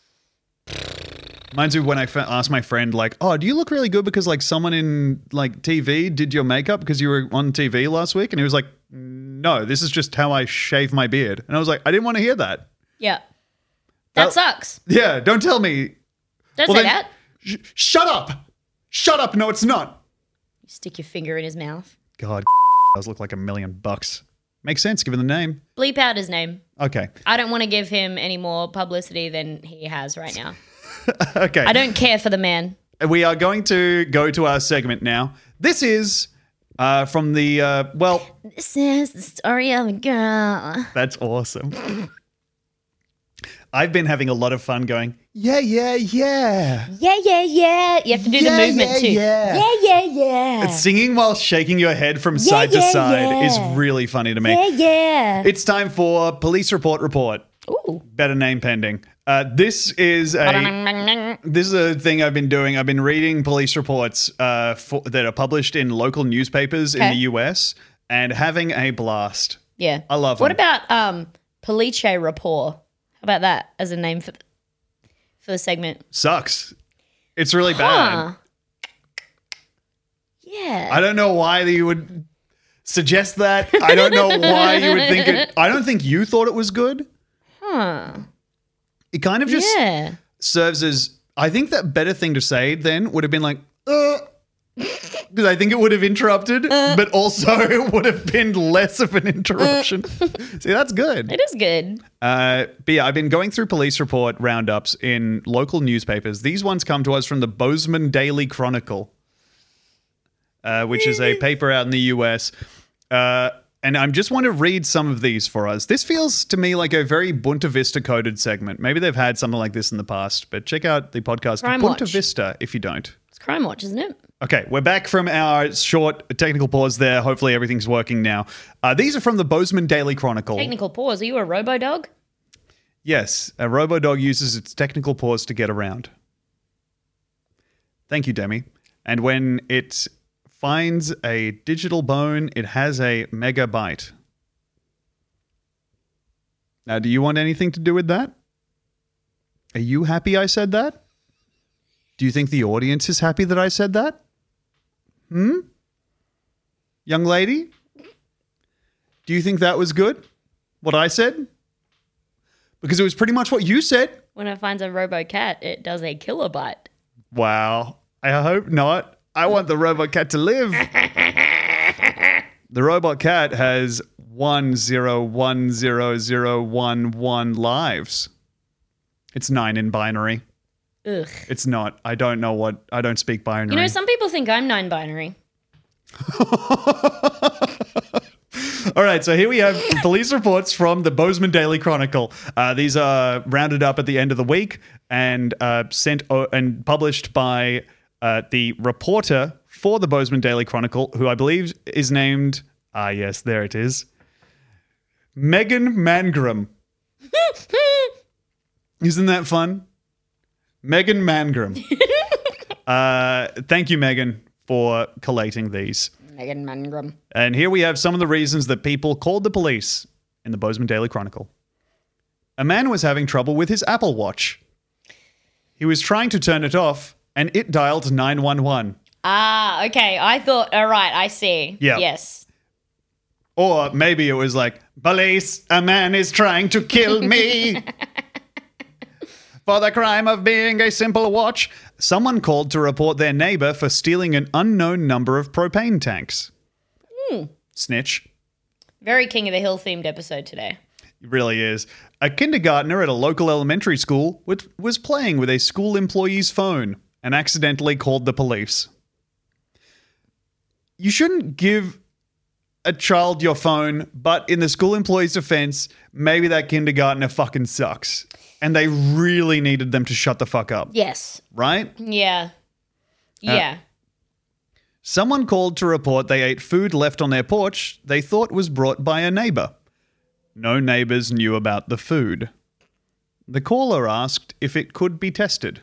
Reminds me when I fa- asked my friend, like, oh, do you look really good because like someone in like T V did your makeup because you were on T V last week? And he was like, no, this is just how I shave my beard. And I was like, I didn't want to hear that. Yeah. That That- sucks. Yeah, don't tell me. Don't Well, say then- that. Sh- shut up. Shut up. No, it's not. You stick your finger in his mouth. God, does look like a million bucks. Makes sense given the name. Bleep out his name. Okay. I don't want to give him any more publicity than he has right now. Okay. I don't care for the man. We are going to go to our segment now. This is uh, from the, uh, well, This is the story of a girl. that's awesome. I've been having a lot of fun going, yeah, yeah, yeah. Yeah, yeah, yeah. You have to do Yeah, the movement yeah, too. yeah. yeah, yeah, yeah. And singing while shaking your head from side to yeah, side yeah. is really funny to me. Yeah, yeah. It's time for Police Report Report. Ooh. Better name pending. Uh, this is a this is a thing I've been doing. I've been reading police reports uh, for, that are published in local newspapers in Okay. the U S and having a blast. Yeah. I love What them. about um Police Rapport? How about that as a name for the, for the segment? Sucks. It's really bad. Huh. Yeah. I don't know why you would suggest that. I don't know why you would think it. I don't think you thought it was good. Huh. It kind of just Yeah. serves as, I think that better thing to say then would have been like, uh, because I think it would have interrupted, but also it would have been less of an interruption. See, that's good. It is good. Uh, but yeah, I've been going through police report roundups in local newspapers. These ones come to us from the Bozeman Daily Chronicle, uh, which is a paper out in the U S. Uh, and I just want to read some of these for us. This feels to me like a very Bunta Vista coded segment. Maybe they've had something like this in the past, but check out the podcast Crime Bunta Watch. Vista if you don't. It's Crime Watch, isn't it? Okay, we're back from our short technical pause there. Hopefully everything's working now. Uh, these are from the Bozeman Daily Chronicle. Technical pause. Are you a robo dog? Yes, a robo-dog uses its technical paws to get around. Thank you, Demi. And when it finds a digital bone, it has a megabyte. Now, do you want anything to do with that? Are you happy I said that? Do you think the audience is happy that I said that? Hmm? Young lady? Do you think that was good? What I said? Because it was pretty much what you said. When it finds a robo cat, it does a kilobyte. Wow. I hope not. I want the RoboCat to live. The robot cat has one zero one zero zero one one lives. It's nine in binary. Ugh. It's not. I don't know what. I don't speak binary. You know, some people think I'm nine-binary. All right, so here we have police reports from the Bozeman Daily Chronicle. Uh, these are rounded up at the end of the week and uh, sent o- and published by uh, the reporter for the Bozeman Daily Chronicle, who I believe is named, ah yes, there it is, Megan Mangrum. Isn't that fun? Megan Mangrum. uh, thank you, Megan, for collating these. Megan Mangrum. And here we have some of the reasons that people called the police in the Bozeman Daily Chronicle. A man was having trouble with his Apple Watch. He was trying to turn it off, and it dialed nine one one. Ah, okay. I thought, all right, I see. Yeah. Yes. Or maybe it was like, police, a man is trying to kill me. For the crime of being a simple watch, someone called to report their neighbor for stealing an unknown number of propane tanks. Hmm. Snitch. Very King of the Hill themed episode today. It really is. A kindergartner at a local elementary school with, was playing with a school employee's phone and accidentally called the police. You shouldn't give a child your phone, but in the school employee's defense, maybe that kindergartner fucking sucks. And they really needed them to shut the fuck up. Yes. Right? Yeah. Yeah. Uh, someone called to report they ate food left on their porch they thought was brought by a neighbor. No neighbors knew about the food. The caller asked if it could be tested.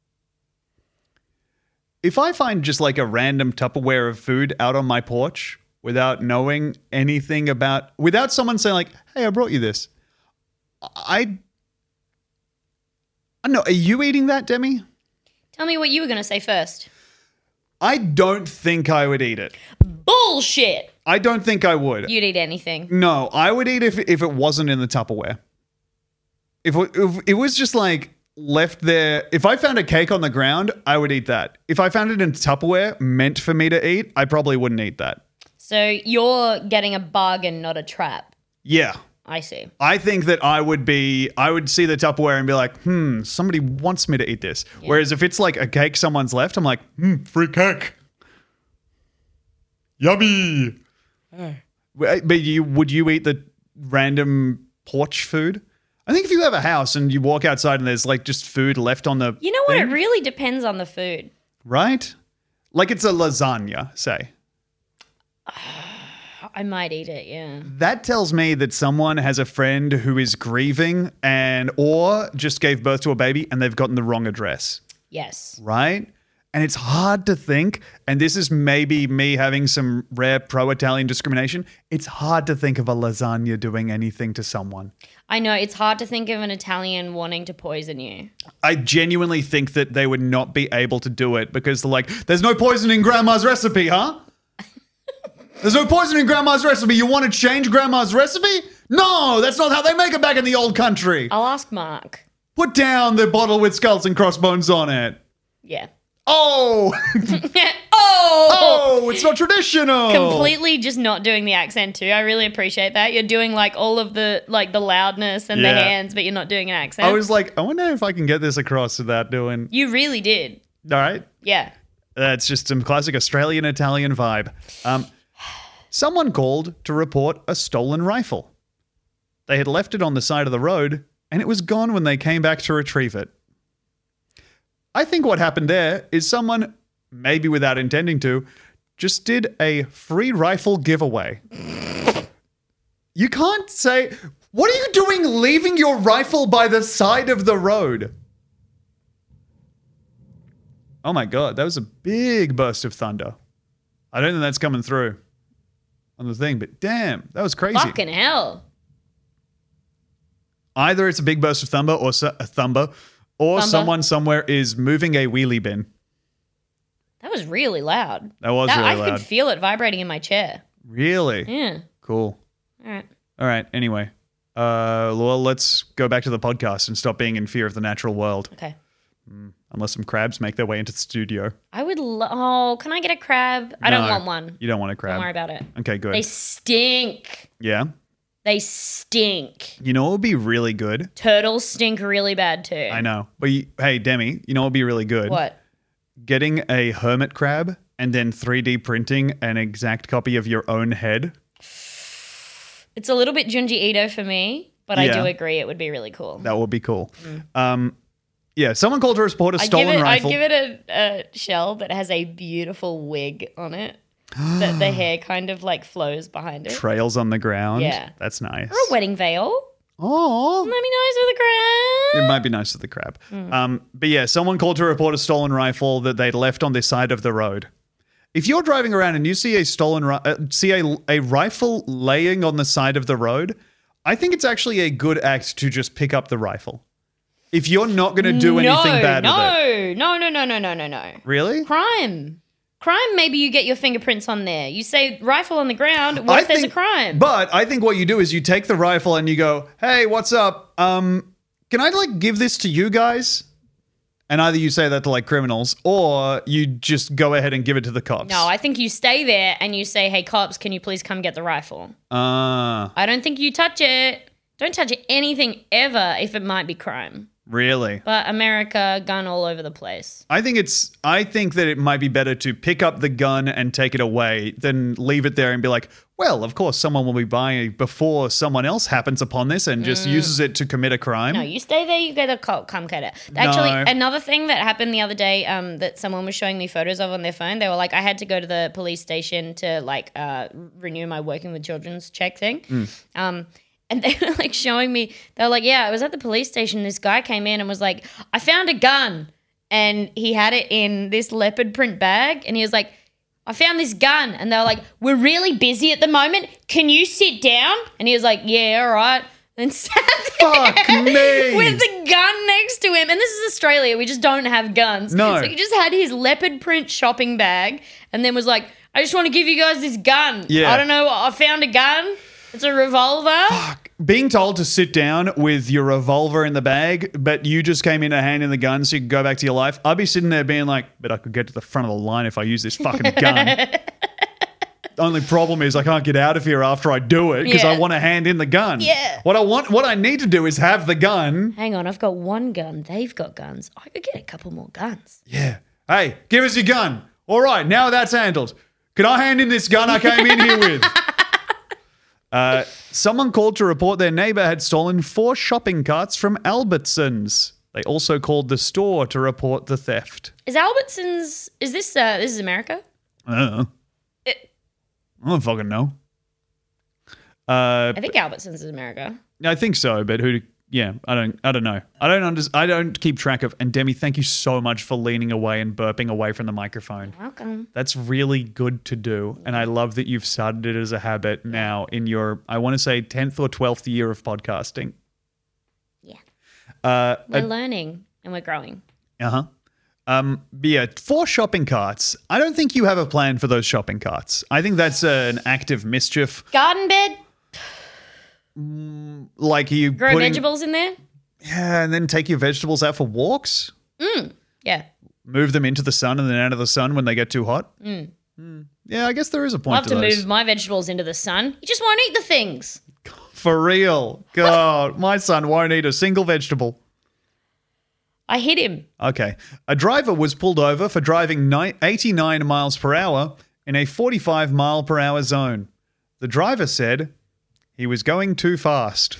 If I find just like a random Tupperware of food out on my porch without knowing anything about, without someone saying like, hey, I brought you this, I I don't know. Are you eating that, Demi? Tell me what you were going to say first. I don't think I would eat it. Bullshit. I don't think I would. You'd eat anything. No, I would eat if if it wasn't in the Tupperware. If, if it was just like left there, if I found a cake on the ground, I would eat that. If I found it in Tupperware meant for me to eat, I probably wouldn't eat that. So you're getting a bargain, not a trap. Yeah. I see. I think that I would be, I would see the Tupperware and be like, hmm, somebody wants me to eat this. Yeah. Whereas if it's like a cake someone's left, I'm like, hmm, free cake. Yummy. Oh. But you, would you eat the random porch food? I think if you have a house and you walk outside and there's like just food left on the You know what? thing, It really depends on the food. right? Like it's a lasagna, say. I might eat it, yeah. That tells me that someone has a friend who is grieving and or just gave birth to a baby and they've gotten the wrong address, Yes. right? And it's hard to think, and this is maybe me having some rare pro-Italian discrimination, it's hard to think of a lasagna doing anything to someone. I know, it's hard to think of an Italian wanting to poison you. I genuinely think that they would not be able to do it because they're like, there's no poison in Grandma's recipe, huh? There's no poison in Grandma's recipe. You want to change Grandma's recipe? No, that's not how they make it back in the old country. I'll ask Mark. Put down the bottle with skulls and crossbones on it. Yeah. Oh! oh! Oh, it's not traditional. Completely just not doing the accent too. I really appreciate that. You're doing like all of the like the loudness and Yeah. the hands, but you're not doing an accent. I was like, I wonder if I can get this across without doing... You really did. All right. Yeah. That's just some classic Australian Italian vibe. Um, someone called to report a stolen rifle. They had left it on the side of the road and it was gone when they came back to retrieve it. I think what happened there is someone, maybe without intending to, just did a free rifle giveaway. You can't say, what are you doing leaving your rifle by the side of the road? Oh my God, that was a big burst of thunder. I don't think that's coming through on the thing, but damn, that was crazy. Fucking hell. Either it's a big burst of thunder or so, a thumber, or Thumber. someone somewhere is moving a wheelie bin. That was really loud. That was That- really I loud. could feel it vibrating in my chair. Really? Yeah. Cool. All right. All right. Anyway, uh, well, let's go back to the podcast and stop being in fear of the natural world. Okay. Unless some crabs make their way into the studio. I would. Lo- oh, can I get a crab? I don't No, want one. You don't want a crab. Don't worry about it. Okay, good. They stink. yeah. They stink. You know what would be really good? Turtles stink really bad too. I know. But you, hey, Demi, you know what would be really good? What? Getting a hermit crab and then three D printing an exact copy of your own head. It's a little bit Junji Ito for me, but I Yeah. do agree it would be really cool. That would be cool. Um, yeah, someone called to report a I'd give, stolen it, rifle. I'd give it a, a shell that has a beautiful wig on it. That the hair kind of like flows behind it. Trails on the ground. Yeah. That's nice. Or a wedding veil. Oh. Let me know with a crab. It might be nice with the crab. Hmm. Um, but yeah, someone called to report a stolen rifle that they'd left on the side of the road. If you're driving around and you see a stolen ri- uh, see a, a rifle laying on the side of the road, I think it's actually a good act to just pick up the rifle. If you're not going to do anything no, bad no, with it. No, no, no, no, no, no, no. Really? Crime. Crime, maybe you get your fingerprints on there. You say rifle on the ground, what I if there's think- a crime? But I think what you do is you take the rifle and you go, "Hey, what's up? Um, can I like give this to you guys?" And either you say that to like criminals or you just go ahead and give it to the cops. No, I think you stay there and you say, hey, cops, can you please come get the rifle? Ah, I don't think you touch it. Don't touch anything ever if it might be crime. really? But America, gun all over the place. I think it's I think that it might be better to pick up the gun and take it away than leave it there and be like, well, of course someone will be buying it before someone else happens upon this and just uses it to commit a crime. No, you stay there, you get a cop, come get it. Actually, No. another thing that happened the other day um, that someone was showing me photos of on their phone, they were like, I had to go to the police station to like uh, renew my working with children's check thing. Mm. Um, and they were like showing me, they were like, yeah, I was at the police station. This guy came in and was like, I found a gun. And he had it in this leopard print bag. And he was like, I found this gun. And they were like, we're really busy at the moment. Can you sit down? And he was like, yeah, all right. And sat there Fuck me. with the gun next to him. And this is Australia. We just don't have guns. No. So he just had his leopard print shopping bag and then was like, I just want to give you guys this gun. Yeah. I don't know. I found a gun. It's a revolver. Being told to sit down with your revolver in the bag, but you just came in to hand in the gun so you could go back to your life, I'd be sitting there being like, but I could get to the front of the line if I use this fucking gun. The only problem is I can't get out of here after I do it because I Yeah. want to hand in the gun. Yeah. What I want, what I need to do is have the gun. Hang on. I've got one gun. They've got guns. I could get a couple more guns. Yeah. Hey, give us your gun. All right, now that's handled. Can I hand in this gun I came in here with? Uh, someone called to report their neighbor had stolen four shopping carts from Albertsons. They also called the store to report the theft. Is Albertsons, is this, uh, this is America? I don't know. It- I don't fucking know. Uh, I think Albertsons is America. I think so, but who? Yeah, I don't. I don't know. I don't. Under, I don't keep track of. And Demi, thank you so much for leaning away and burping away from the microphone. Welcome. That's really good to do, and I love that you've started it as a habit now in your, I want to say, tenth or twelfth year of podcasting. Yeah. Uh We're learning and we're growing. huh. Um. But yeah, four shopping carts. I don't think you have a plan for those shopping carts. I think that's uh, an act of mischief. Garden bed? Like you Grow putting, vegetables in there? yeah, and then take your vegetables out for walks. Yeah. Move them into the sun and then out of the sun when they get too hot. Mm. Yeah, I guess there is a point Love to to those. move my vegetables into the sun. You just won't eat the things. For real. God, my son won't eat a single vegetable. I hit him. Okay. A driver was pulled over for driving ni- eighty-nine miles per hour in a forty-five mile per hour zone. The driver said he was going too fast.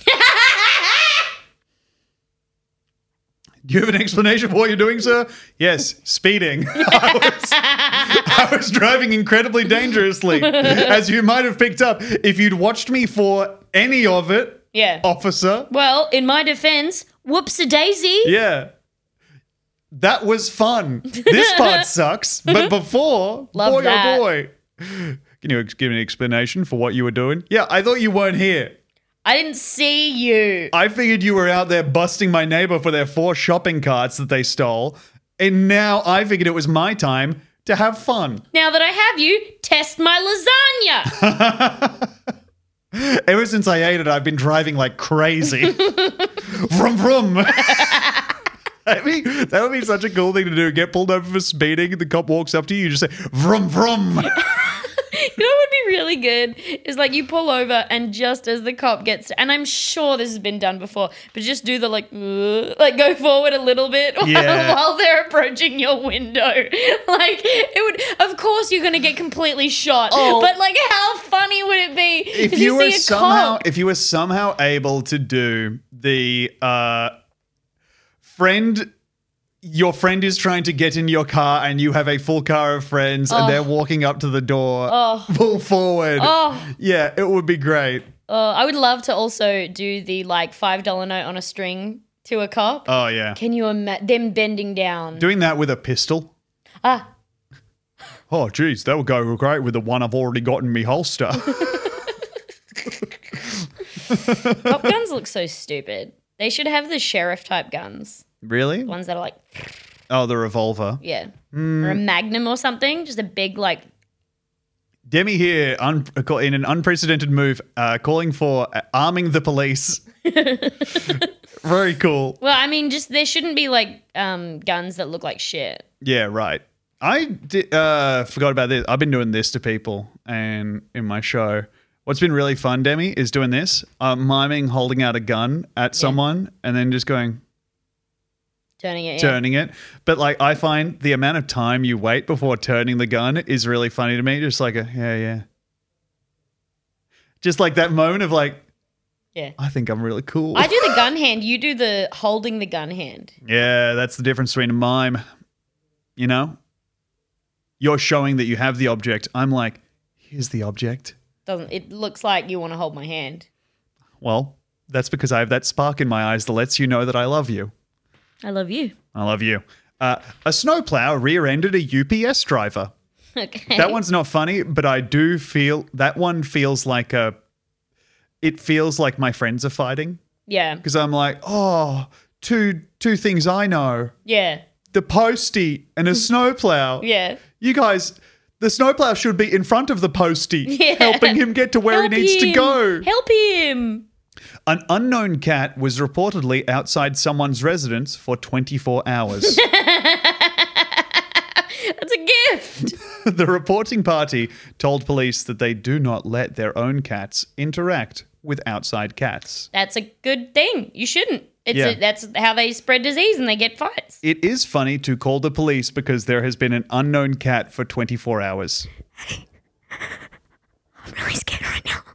Do you have an explanation for what you're doing, sir? Yes, speeding. I was, I was driving incredibly dangerously. As you might have picked up, if you'd watched me for any of it, Yeah. officer. Well, in my defense, whoops-a-daisy. Yeah. That was fun. This part sucks, but before, Love boy that. oh boy. Can you ex- give me an explanation for what you were doing? Yeah, I thought you weren't here. I didn't see you. I figured you were out there busting my neighbor for their four shopping carts that they stole, and now I figured it was my time to have fun. Now that I have you, test my lasagna. Ever since I ate it, I've been driving like crazy. Vroom vroom. I mean, that would be such a cool thing to do. Get pulled over for speeding, the cop walks up to you, you just say, vroom, vroom. You know what would be really good is like you pull over and just as the cop gets, and I'm sure this has been done before, but just do the like, uh, like go forward a little bit while, Yeah. while they're approaching your window. Like it would, of course you're going to get completely shot, Oh. but like how funny would it be If you, were see a somehow, cop? if you were somehow able to do the uh, friend, your friend is trying to get in your car and you have a full car of friends and they're walking up to the door, Oh. pull forward. Oh. Yeah, it would be great. Uh, I would love to also do the like five dollar note on a string to a cop. Oh, yeah. Can you imagine them bending down? Doing that with a pistol. ah, Oh, geez, that would go great with the one I've already got in me holster. cop guns look so stupid. They should have the sheriff type guns. Really? Ones that are like, Oh, the revolver. yeah. Hmm. Or a magnum or something. Just a big, like, Demi here, un- in an unprecedented move, uh, calling for uh, arming the police. Very cool. well, I mean, just there shouldn't be like um, guns that look like shit. Yeah, right. I di- uh, forgot about this. I've been doing this to people and in my show. What's been really fun, Demi, is doing this. Uh, miming holding out a gun at someone and then just going, Turning it, yeah. turning it. But like, I find the amount of time you wait before turning the gun is really funny to me. Just like a, yeah, yeah. Just like that moment of like, Yeah. I think I'm really cool. I do the gun hand. You do the holding the gun hand. Yeah, that's the difference between a mime. You know? You're showing that you have the object. I'm like, here's the object. Doesn't it looks like you want to hold my hand. Well, that's because I have that spark in my eyes that lets you know that I love you. I love you. I love you. Uh, a snowplow rear-ended a U P S driver. Okay. That one's not funny, but I do feel that one feels like a. It feels like my friends are fighting Yeah. because I'm like, oh, two two things I know: Yeah. the postie and a snowplow. Yeah. You guys, the snowplow should be in front of the postie, Yeah. helping him get to where Help he needs to him. go. Help him. An unknown cat was reportedly outside someone's residence for twenty-four hours. That's a gift. The reporting party told police that they do not let their own cats interact with outside cats. That's a good thing. You shouldn't. It's Yeah. a, that's how they spread disease and they get fights. It is funny to call the police because there has been an unknown cat for twenty-four hours. I'm really scared right now.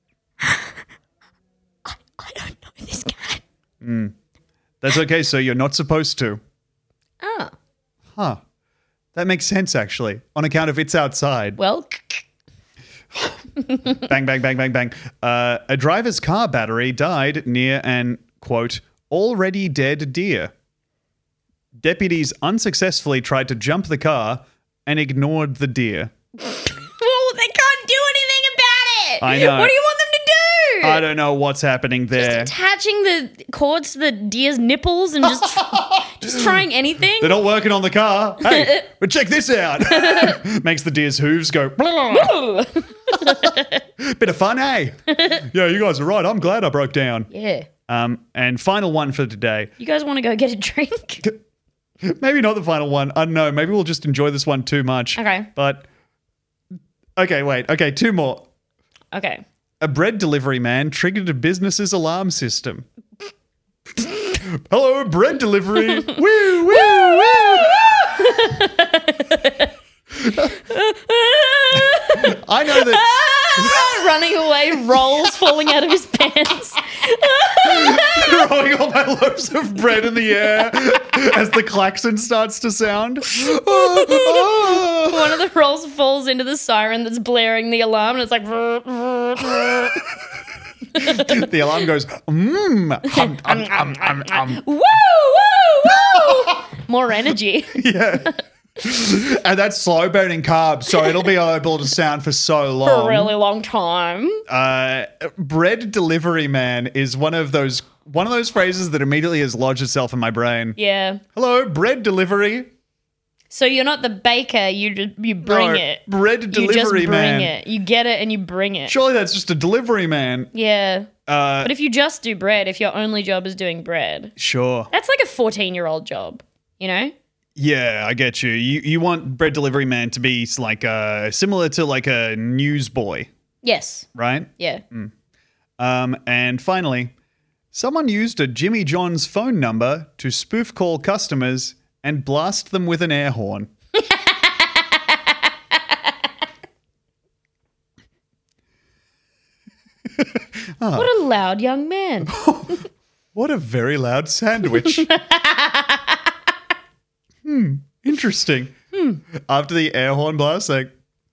I, I don't know this cat. That's okay, so you're not supposed to. Oh. Huh. That makes sense, actually, on account of it's outside. Well, Bang, bang, bang, bang, bang. Uh, a driver's car battery died near an, quote, already dead deer. Deputies unsuccessfully tried to jump the car and ignored the deer. well, they can't do anything about it. I know. What do you want them to do? I don't know what's happening there. Attaching the cords to the deer's nipples and just just trying anything. They're not working on the car. Hey, but check this out. Makes the deer's hooves go. Bit of fun, eh? Yeah, you guys are right. I'm glad I broke down. Yeah. Um, and final one for today. You guys want to go get a drink? Maybe not the final one. I don't know. Maybe we'll just enjoy this one too much. Okay. But, okay, wait. Okay, two more. Okay. A bread delivery man triggered a business's alarm system. Hello, bread delivery. Woo, woo, woo. I know that Running away, rolls falling out of his pants. throwing all my loaves of bread in the air as the klaxon starts to sound. One of the rolls falls into the siren that's blaring the alarm, and it's like. The alarm goes, mmm. Hum, um, um, um, um. Woo, woo, woo! More energy. Yeah. And that's slow burning carbs, so it'll be able to sound for so long. For a really long time. Uh, bread delivery man is one of those one of those phrases that immediately has lodged itself in my brain. Yeah. Hello, bread delivery. So you're not the baker, you just, you bring No, it. bread You delivery just bring man. it. You get it and you bring it. Surely that's just a delivery man. Yeah. uh, But if you just do bread, if your only job is doing bread, sure. that's like a fourteen-year-old job, you know? Yeah, I get you. You you want bread delivery man to be like uh similar to like a newsboy, Yes. right? Yeah. Um, and finally, someone used a Jimmy John's phone number to spoof call customers and blast them with an air horn. What a loud young man. What a very loud sandwich. hmm, interesting. Hmm. After the air horn blast, like,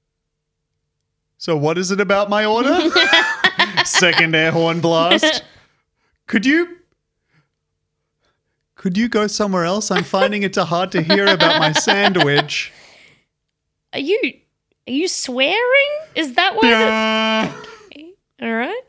so what is it about my order? Second air horn blast. Could you Could you go somewhere else? I'm finding it too hard to hear about my sandwich. Are you are you swearing? Is that why? Yeah. The- All right.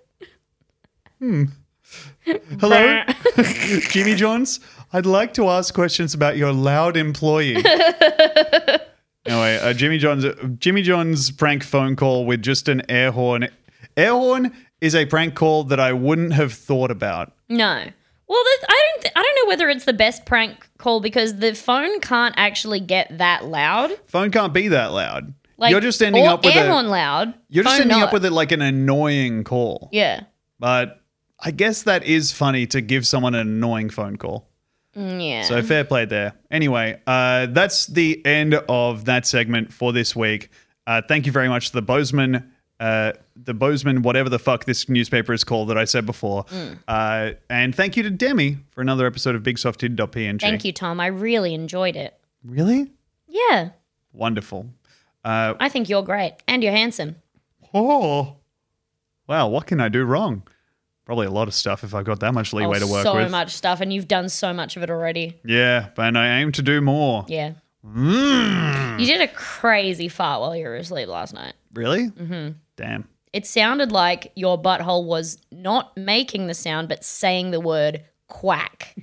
Hello, Jimmy John's. I'd like to ask questions about your loud employee. Anyway, uh, Jimmy John's Jimmy John's prank phone call with just an air horn. Air horn is a prank call that I wouldn't have thought about. No. Well, that, I don't. Th- I don't know whether it's the best prank call because the phone can't actually get that loud. Phone can't be that loud. Like you're just ending or up with air a, horn loud. You're just phone ending not. up with it like an annoying call. Yeah. But I guess that is funny to give someone an annoying phone call. Mm, yeah. So fair play there. Anyway, uh, that's the end of that segment for this week. Uh, thank you very much to the Bozeman, uh, the Bozeman, whatever the fuck this newspaper is called that I said before. Mm. Uh, and thank you to Demi for another episode of big soft titty dot p n g. Thank you, Tom. I really enjoyed it. Really? Yeah. Wonderful. Uh, I think you're great and you're handsome. oh, wow. What can I do wrong? Probably a lot of stuff if I've got that much leeway oh, to work so with. much stuff, and you've done so much of it already. Yeah, but I aim to do more. Yeah. Mm. You did a crazy fart while you were asleep last night. Really? Mm-hmm. Damn. It sounded like your butthole was not making the sound, but saying the word quack.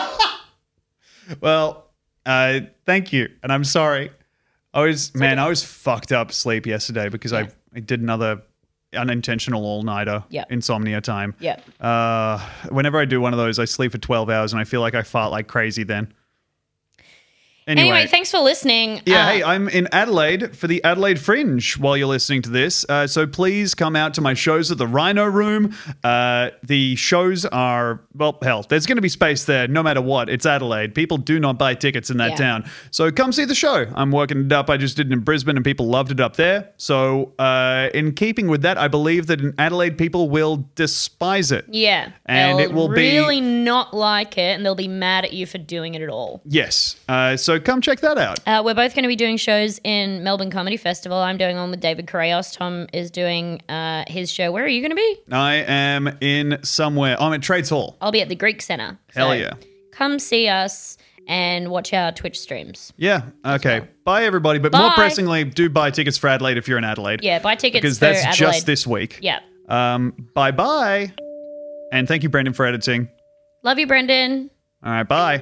Well, uh, thank you, and I'm sorry. I was man, I was fucked up sleep yesterday because Yeah. I I did another unintentional all nighter Yeah. insomnia time. Yeah. Uh, whenever I do one of those, I sleep for twelve hours and I feel like I fart like crazy then. Anyway, Anyway, thanks for listening. Yeah, Uh, hey, I'm in Adelaide for the Adelaide Fringe while you're listening to this. Uh, so please come out to my shows at the Rhino Room. Uh, the shows are, well, hell, there's going to be space there no matter what. It's Adelaide. People do not buy tickets in that Yeah. town. So come see the show. I'm working it up. I just did it in Brisbane and people loved it up there. So uh, in keeping with that, I believe that in Adelaide, people will despise it. Yeah. And they'll it will be- really not like it, and they'll be mad at you for doing it at all. Yes. Uh, so come check that out. Uh, we're both going to be doing shows in Melbourne Comedy Festival. I'm doing one with David Correos. Tom is doing uh, his show. Where are you going to be? I am in somewhere. I'm at Trades Hall. I'll be at the Greek Centre. Hell So yeah. Come see us and watch our Twitch streams. Yeah. Okay. Bye, everybody. But Bye. more pressingly, do buy tickets for Adelaide if you're in Adelaide. Yeah, buy tickets Because for that's Adelaide. just this week. Yeah. Um, bye bye. And thank you, Brendan, for editing. Love you, Brendan. All right. Bye.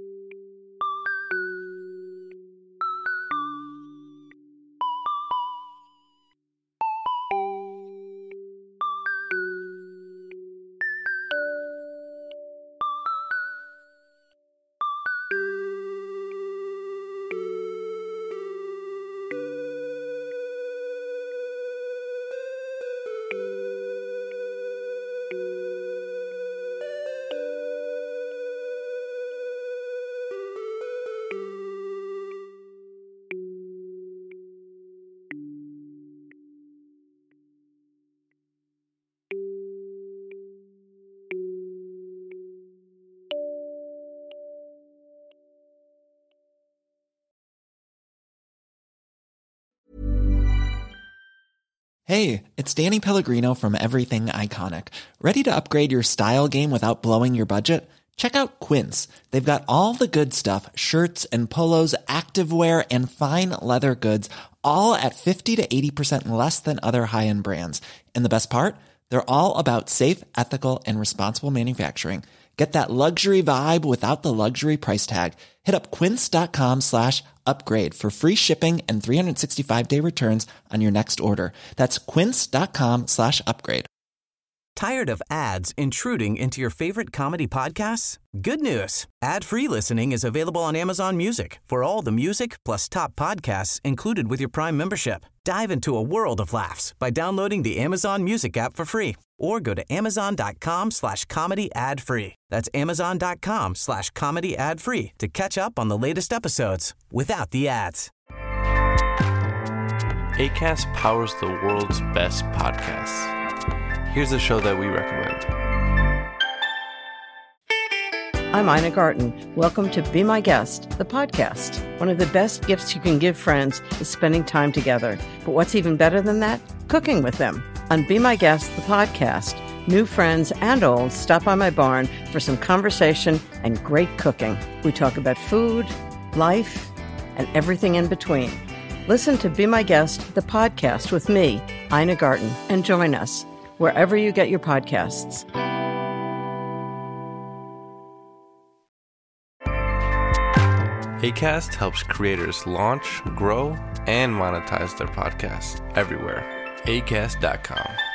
Hey, it's Danny Pellegrino from Everything Iconic. Ready to upgrade your style game without blowing your budget? Check out Quince. They've got all the good stuff, shirts and polos, activewear, and fine leather goods, all at fifty to eighty percent less than other high-end brands. And the best part? They're all about safe, ethical, and responsible manufacturing. Get that luxury vibe without the luxury price tag. Hit up quince.com slash upgrade for free shipping and three sixty-five day returns on your next order. That's quince.com slash upgrade. Tired of ads intruding into your favorite comedy podcasts? Good news. Ad-free listening is available on Amazon Music for all the music plus top podcasts included with your Prime membership. Dive into a world of laughs by downloading the Amazon Music app for free or go to amazon.com slash comedy ad free. That's amazon.com slash comedy ad free to catch up on the latest episodes without the ads. Acast powers the world's best podcasts. Here's a show that we recommend. I'm Ina Garten. Welcome to Be My Guest, the podcast. One of the best gifts you can give friends is spending time together. But what's even better than that? Cooking with them. On Be My Guest, the podcast, new friends and old stop by my barn for some conversation and great cooking. We talk about food, life, and everything in between. Listen to Be My Guest, the podcast with me, Ina Garten, and join us wherever you get your podcasts. Acast helps creators launch, grow, and monetize their podcasts everywhere. acast dot com.